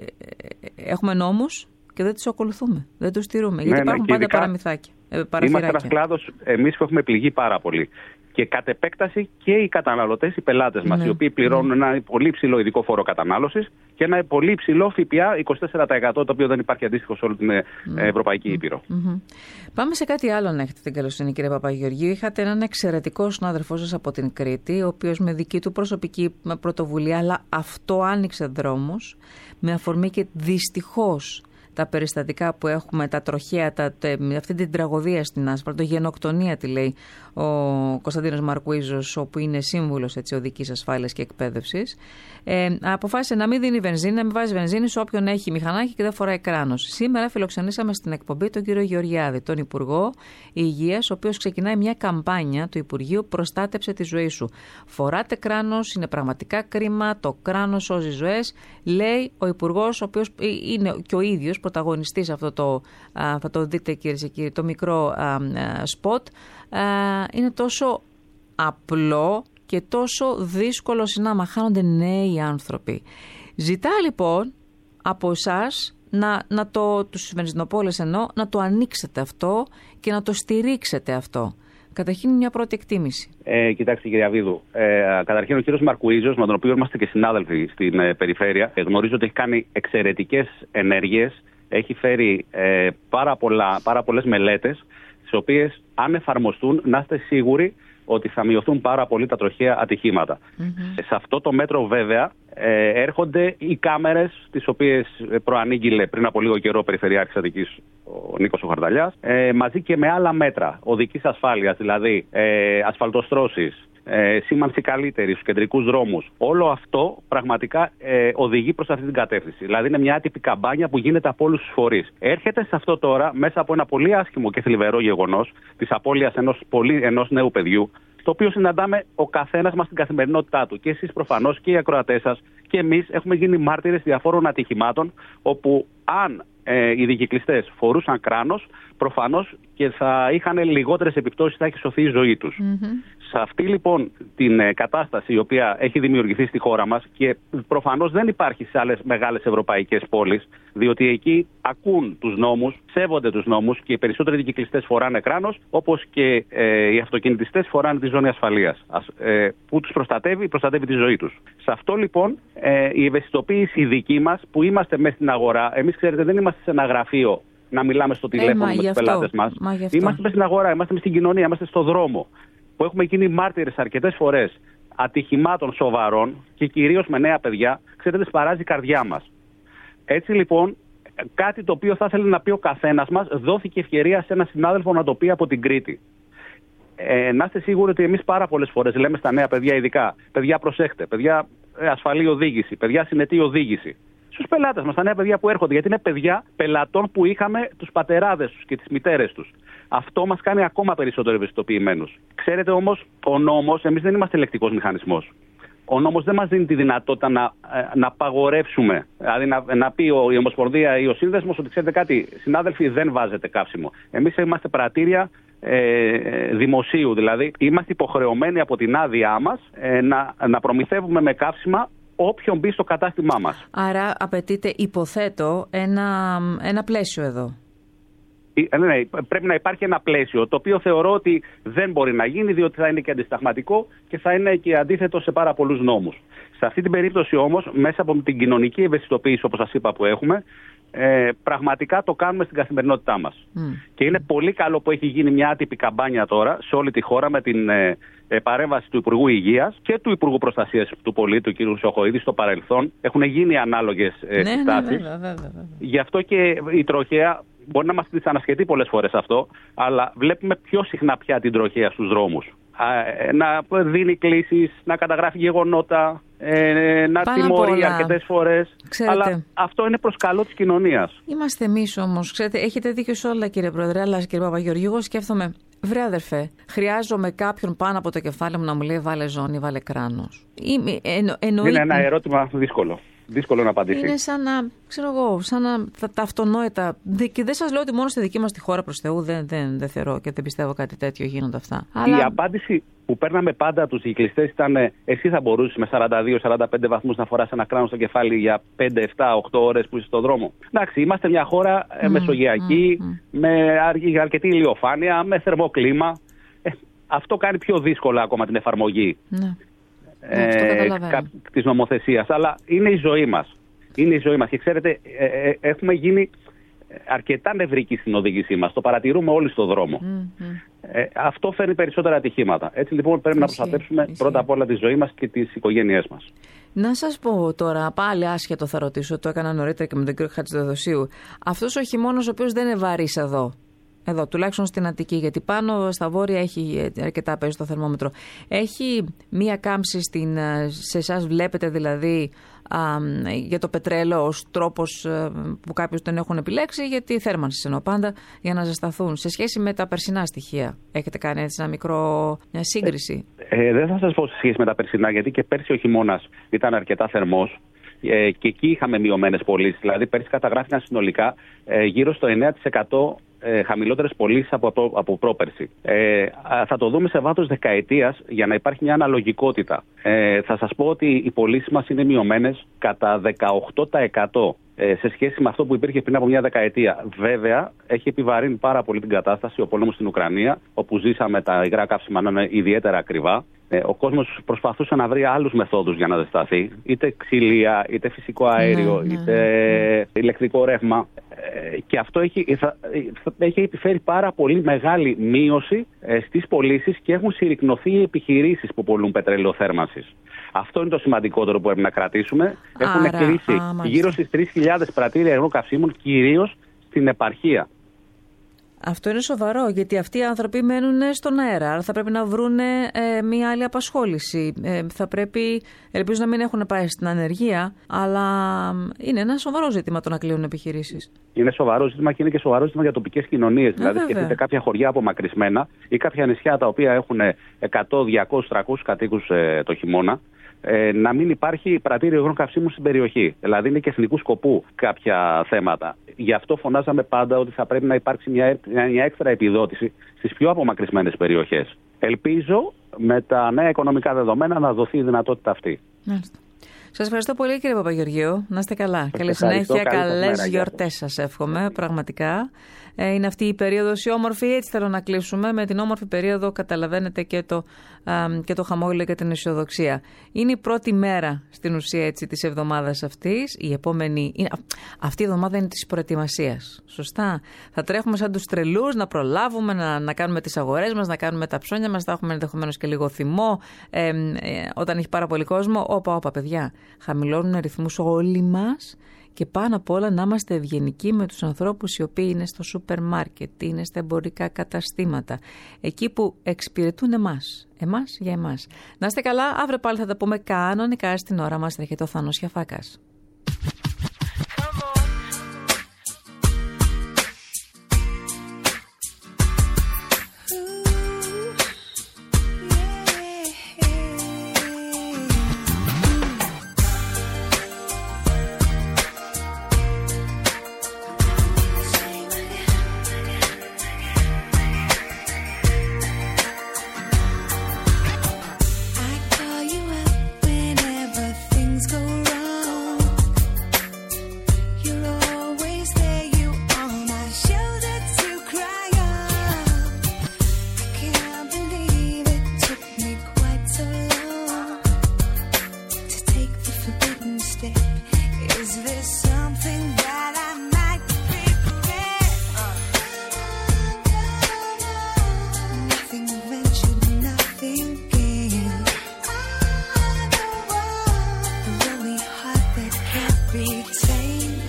έχουμε νόμους και δεν τους ακολουθούμε, δεν τους τηρούμε. Γιατί υπάρχουν πάντα παραμυθάκια. Είμαστε ένας κλάδος, εμείς που έχουμε πληγεί πάρα πολύ. Και κατ' επέκταση και οι καταναλωτές, οι πελάτες μας, οι οποίοι πληρώνουν ένα πολύ υψηλό ειδικό φόρο κατανάλωσης και ένα πολύ υψηλό ΦΠΑ 24%, το οποίο δεν υπάρχει αντίστοιχο σε όλη την Ευρωπαϊκή Ήπειρο. Πάμε σε κάτι άλλο, να έχετε την καλοσύνη, κύριε Παπαγεωργίου. Είχατε έναν εξαιρετικό συνάδελφό σας από την Κρήτη, ο οποίος με δική του προσωπική πρωτοβουλία, αλλά αυτό άνοιξε δρόμους, με αφορμή και δυστυχώς τα περιστατικά που έχουμε, τα τροχαία, αυτή την τραγωδία στην άσφαλτο, γενοκτονία τη λέει ο Κωνσταντίνος Μαρκουίζος, όπου είναι σύμβουλος οδικής ασφάλειας και εκπαίδευσης, αποφάσισε να μην δίνει βενζίνη, να μην βάζει βενζίνη σε όποιον έχει μηχανάκι και δεν φοράει κράνος. Σήμερα φιλοξενήσαμε στην εκπομπή τον κύριο Γεωργιάδη, τον Υπουργό Υγείας, ο οποίος ξεκινάει μια καμπάνια του Υπουργείου «Προστάτεψε τη ζωή σου». Φοράτε κράνος, είναι πραγματικά κρίμα, το κράνος σώζει ζωές, λέει ο Υπουργός, ο οποίος είναι και ο ίδιος πρωταγωνιστής αυτό θα το δείτε κύριε και κύριοι, το μικρό σποτ. Είναι τόσο απλό και τόσο δύσκολο συνάμα. Χάνονται νέοι άνθρωποι. Ζητά λοιπόν από εσάς τους βενζινοπόλες να το ανοίξετε αυτό και να το στηρίξετε αυτό. Καταρχήν μια πρώτη εκτίμηση. Κοιτάξτε κυρία Βίδου, καταρχήν ο κύριος Μαρκουίζος, με τον οποίο είμαστε και συνάδελφοι στην περιφέρεια, γνωρίζω ότι έχει κάνει εξαιρετικές ενέργειες, έχει φέρει πάρα πολλές μελέτες, τις οποίες αν εφαρμοστούν να είστε σίγουροι ότι θα μειωθούν πάρα πολύ τα τροχαία ατυχήματα. Σε αυτό το μέτρο βέβαια έρχονται οι κάμερες, τις οποίες προανήγγειλε πριν από λίγο καιρό ο Περιφερειάρχης Αττικής ο Νίκος ο Χαρδαλιάς, μαζί και με άλλα μέτρα οδικής ασφάλειας, δηλαδή ασφαλτοστρώσεις, σήμανση καλύτερη στους κεντρικούς δρόμους. Όλο αυτό πραγματικά οδηγεί προς αυτή την κατεύθυνση. Δηλαδή είναι μια άτυπη καμπάνια που γίνεται από όλους τους φορείς. Έρχεται σε αυτό τώρα μέσα από ένα πολύ άσχημο και θλιβερό γεγονός της απώλειας ενός νέου παιδιού, το οποίο συναντάμε ο καθένας μας στην καθημερινότητά του. Και εσείς προφανώς και οι ακροατές σας και εμείς έχουμε γίνει μάρτυρες διαφόρων ατυχημάτων, όπου αν οι δικυκλιστές φορούσαν κράνος, προφανώς και θα είχαν λιγότερες επιπτώσεις, θα έχει σωθεί η ζωή τους. Σε αυτή λοιπόν την κατάσταση η οποία έχει δημιουργηθεί στη χώρα μας και προφανώς δεν υπάρχει σε άλλες μεγάλες ευρωπαϊκές πόλεις, διότι εκεί ακούν τους νόμους, σέβονται τους νόμους και οι περισσότεροι δικυκλιστές φοράνε κράνος, όπως και οι αυτοκινητιστές φοράνε τη ζώνη ασφαλείας, που τους προστατεύει τη ζωή τους. Σε αυτό λοιπόν η ευαισθητοποίηση δική μας που είμαστε μέσα στην αγορά, εμείς ξέρετε δεν είμαστε σε ένα γραφείο να μιλάμε στο τηλέφωνο με τους πελάτες μας. Είμαστε μέσα στην αγορά, είμαστε στην κοινωνία, είμαστε στο δρόμο, που έχουμε γίνει μάρτυρες αρκετές φορές ατυχημάτων σοβαρών και κυρίως με νέα παιδιά. Ξέρετε, σπαράζει η καρδιά μας. Έτσι λοιπόν, κάτι το οποίο θα ήθελε να πει ο καθένας μας, δόθηκε ευκαιρία σε έναν συνάδελφο να το πει από την Κρήτη. Να είστε σίγουροι ότι εμείς πάρα πολλές φορές λέμε στα νέα παιδιά, ειδικά, παιδιά προσέχτε, παιδιά ασφαλή οδήγηση, παιδιά συνετή οδήγηση. Στους πελάτες μας, τα νέα παιδιά που έρχονται, γιατί είναι παιδιά πελατών που είχαμε τους πατεράδες τους και τις μητέρες τους. Αυτό μας κάνει ακόμα περισσότερο ευαισθητοποιημένους. Ξέρετε όμως, ο νόμος, εμείς δεν είμαστε ελεκτικός μηχανισμός. Ο νόμος δεν μας δίνει τη δυνατότητα να απαγορεύσουμε. Δηλαδή να πει η Ομοσπονδία ή ο Σύνδεσμος ότι ξέρετε κάτι, συνάδελφοι, δεν βάζετε καύσιμο. Εμείς είμαστε πρατήρια δημοσίου, δηλαδή είμαστε υποχρεωμένοι από την άδειά μας να προμηθεύουμε με καύσιμα όποιον μπει στο κατάστημά μας. Άρα απαιτείται, υποθέτω, ένα πλαίσιο εδώ. Ναι, πρέπει να υπάρχει ένα πλαίσιο, το οποίο θεωρώ ότι δεν μπορεί να γίνει, διότι θα είναι και αντισταγματικό και θα είναι και αντίθετο σε πάρα πολλούς νόμους. Σε αυτή την περίπτωση όμως, μέσα από την κοινωνική ευαισθητοποίηση, όπως σας είπα, που έχουμε, πραγματικά το κάνουμε στην καθημερινότητά μας. Και είναι πολύ καλό που έχει γίνει μια άτυπη καμπάνια τώρα σε όλη τη χώρα με την παρέμβαση του Υπουργού Υγείας και του Υπουργού Προστασίας του Πολίτη, του κ. Σοχοίδη, στο παρελθόν. Έχουν γίνει ανάλογες συστάσεις. Γι' αυτό και η τροχέα μπορεί να μας δυσανασχετεί πολλές φορές αυτό, αλλά βλέπουμε πιο συχνά πια την τροχέα στους δρόμους. Να δίνει κλήσεις, να καταγράφει γεγονότα, να τιμωρεί αρκετές φορές. Ξέρετε, αλλά αυτό είναι προς καλό της κοινωνίας. Είμαστε εμείς όμως. Ξέρετε, έχετε δίκιο σε όλα, κύριε Πρόεδρε, αλλά κύριε Παπαγεωργίου, εγώ σκέφτομαι, βρε αδερφέ, χρειάζομαι κάποιον πάνω από το κεφάλι μου να μου λέει βάλε ζώνη, βάλε κράνος. Είναι ένα ερώτημα δύσκολο. Δύσκολο να απαντήσει. Είναι σαν να, ξέρω εγώ, σαν να τα αυτονόητα. Και δεν σας λέω ότι μόνο στη δική μας τη χώρα, προς Θεού, δεν θεωρώ και δεν πιστεύω κάτι τέτοιο γίνονται αυτά. Η απάντηση που παίρναμε πάντα τους κυκλιστές ήταν εσύ θα μπορούσες με 42-45 βαθμούς να φοράς ένα κράνος στο κεφάλι για 5, 7, 8 ώρες που είσαι στον δρόμο. Εντάξει, είμαστε μια χώρα μεσογειακή, με αρκετή ηλιοφάνεια, με θερμό κλίμα. Αυτό κάνει πιο δύσκολα ακόμα την εφαρμογή. Ναι. Της νομοθεσίας, αλλά είναι η ζωή μας. Είναι η ζωή μας. Και ξέρετε, έχουμε γίνει αρκετά νευρικοί στην οδήγησή μας. Το παρατηρούμε όλοι στον δρόμο. Αυτό φέρνει περισσότερα ατυχήματα. Έτσι λοιπόν πρέπει να προστατεύσουμε πρώτα απ' όλα τη ζωή μας και τις οικογένειές μας. Να σας πω τώρα, πάλι άσχετο θα ρωτήσω, το έκανα νωρίτερα και με τον κύριο Χατζηδοδοσίου. Αυτός ο χειμώνας ο οποίος δεν είναι βαρύς εδώ, τουλάχιστον στην Αττική, γιατί πάνω στα βόρεια έχει αρκετά παίζει το θερμόμετρο. Έχει μία κάμψη σε εσάς, βλέπετε δηλαδή για το πετρέλαιο ως τρόπος που κάποιους τον έχουν επιλέξει, γιατί η θέρμανση εννοώ πάντα, για να ζεσταθούν. Σε σχέση με τα περσινά στοιχεία, έχετε κάνει έτσι μια σύγκριση? Δεν θα σας πω σε σχέση με τα περσινά, γιατί και πέρσι ο χειμώνας ήταν αρκετά θερμός. Και εκεί είχαμε μειωμένες πωλήσεις. Δηλαδή, πέρσι καταγράφηκαν συνολικά γύρω στο 9% χαμηλότερες πωλήσεις από πρόπερσι. Θα το δούμε σε βάθος δεκαετίας για να υπάρχει μια αναλογικότητα. Θα σας πω ότι οι πωλήσεις μας είναι μειωμένες κατά 18% σε σχέση με αυτό που υπήρχε πριν από μια δεκαετία. Βέβαια, έχει επιβαρύνει πάρα πολύ την κατάσταση ο πόλεμος στην Ουκρανία, όπου ζήσαμε τα υγρά καύσιμα να είναι ιδιαίτερα ακριβά. Ο κόσμος προσπαθούσε να βρει άλλους μεθόδους για να ζεσταθεί, είτε ξυλία, είτε φυσικό αέριο, είτε ηλεκτρικό ρεύμα. Και αυτό έχει επιφέρει πάρα πολύ μεγάλη μείωση στις πωλήσεις και έχουν συρρικνωθεί οι επιχειρήσεις που πωλούν πετρέλαιο θέρμανσης. Αυτό είναι το σημαντικότερο που πρέπει να κρατήσουμε. Έχουν κλείσει γύρω στις 3.000 πρατήρια υγρών καυσίμων, κυρίως στην επαρχία. Αυτό είναι σοβαρό, γιατί αυτοί οι άνθρωποι μένουν στον αέρα, άρα θα πρέπει να βρουν μία άλλη απασχόληση. Θα πρέπει, ελπίζω να μην έχουν πάει στην ανεργία, αλλά είναι ένα σοβαρό ζήτημα το να κλείνουν επιχειρήσεις. Είναι σοβαρό ζήτημα και είναι και σοβαρό ζήτημα για τοπικές κοινωνίες. Δηλαδή, σκεφτείτε κάποια χωριά απομακρυσμένα ή κάποια νησιά τα οποία έχουν 100, 200, 300 κατοίκους το χειμώνα. Να μην υπάρχει πρατήριο υγρών καυσίμων στην περιοχή. Δηλαδή είναι και εθνικού σκοπού κάποια θέματα. Γι' αυτό φωνάζαμε πάντα ότι θα πρέπει να υπάρξει μια έξτρα επιδότηση στις πιο απομακρυσμένες περιοχές. Ελπίζω με τα νέα οικονομικά δεδομένα να δοθεί η δυνατότητα αυτή. Σας ευχαριστώ πολύ, κύριε Παπαγεωργίου. Να είστε καλά. Καλή συνέχεια, καλές γιορτές σας εύχομαι, πραγματικά. Είναι αυτή η περίοδος η όμορφη, έτσι θέλω να κλείσουμε. Με την όμορφη περίοδο καταλαβαίνετε και το χαμόγελο και την αισιοδοξία. Είναι η πρώτη μέρα στην ουσία έτσι της εβδομάδας αυτής. Αυτή η εβδομάδα είναι της προετοιμασίας. Σωστά. Θα τρέχουμε σαν τους τρελούς να προλάβουμε, να κάνουμε τις αγορές μας, να κάνουμε τα ψώνια μας. Θα έχουμε ενδεχομένως και λίγο θυμό. Όταν έχει πάρα πολύ κόσμο, όπα παιδιά. Χαμηλώνουν ρυθμούς όλοι μας. Και πάνω απ' όλα να είμαστε ευγενικοί με τους ανθρώπους οι οποίοι είναι στο σούπερ μάρκετ, είναι στα εμπορικά καταστήματα, εκεί που εξυπηρετούν εμάς για εμάς. Να είστε καλά, αύριο πάλι θα τα πούμε κανονικά στην ώρα μας. Έρχεται ο Θάνος Γιαφάκας. Go wrong. be tame.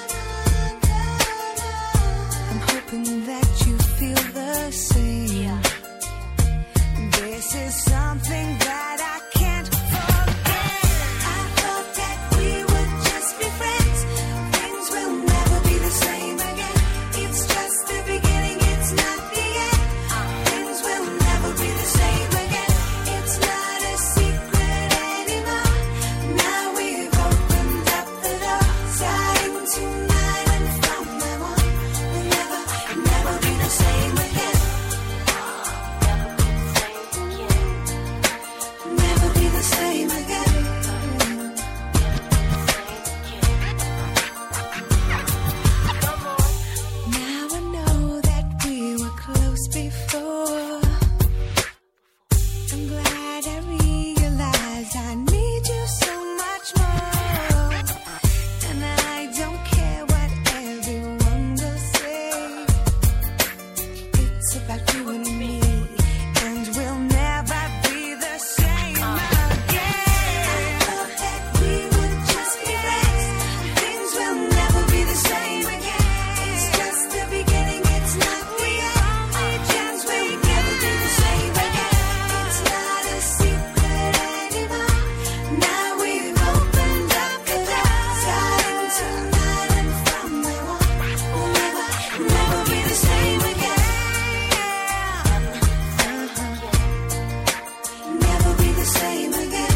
I'm hoping that you feel the same. This is something that I can't forget. I thought that we would just be friends. Things will never be the same again. It's just the beginning, it's not the end. Things will never be the same again. It's not a secret anymore. Now we've opened up the door. Starting tonight and from now on, we'll never, never be the same again. Never be the same again. Now I know that we were close before. I'm glad I realized I need you so much more. And I don't care what everyone will say. It's about you and me, and we'll never be the same again. I thought that we would just be friends. Things will never be the same again. It's just the beginning, it's not the end. Things will never be the same again. It's not a secret anymore. Now we've opened up the door. Starting tonight and from now on, we'll never, never be the same again. Never be the same again.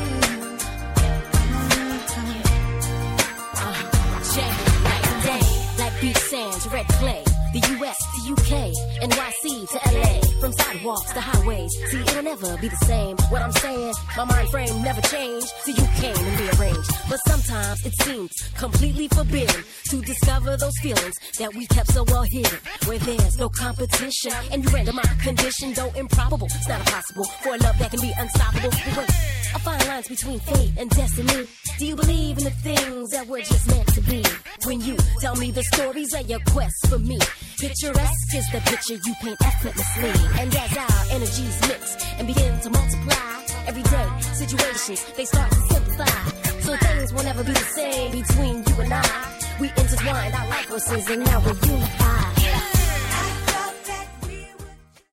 Check it, night and day, like beach sands, red clay. The US to UK, NYC to LA, from sidewalks to highways. See, it'll never be the same. What I'm saying, my mind frame never changed. So you came and rearranged. But sometimes it seems completely forbidden to discover those feelings that we kept so well hidden. Where there's no competition, and you render my condition, though improbable. It's not impossible for a love that can be unstoppable. But wait, I find lines between fate and destiny. Do you believe in the things that were just meant to be? When you tell me the stories of your quest for me, picturesque is the picture you paint effortlessly. And as our energies mix and begin to multiply, everyday situations, they start to simplify. So things will never be the same between you and I. We intertwined our life forces and now we're unified.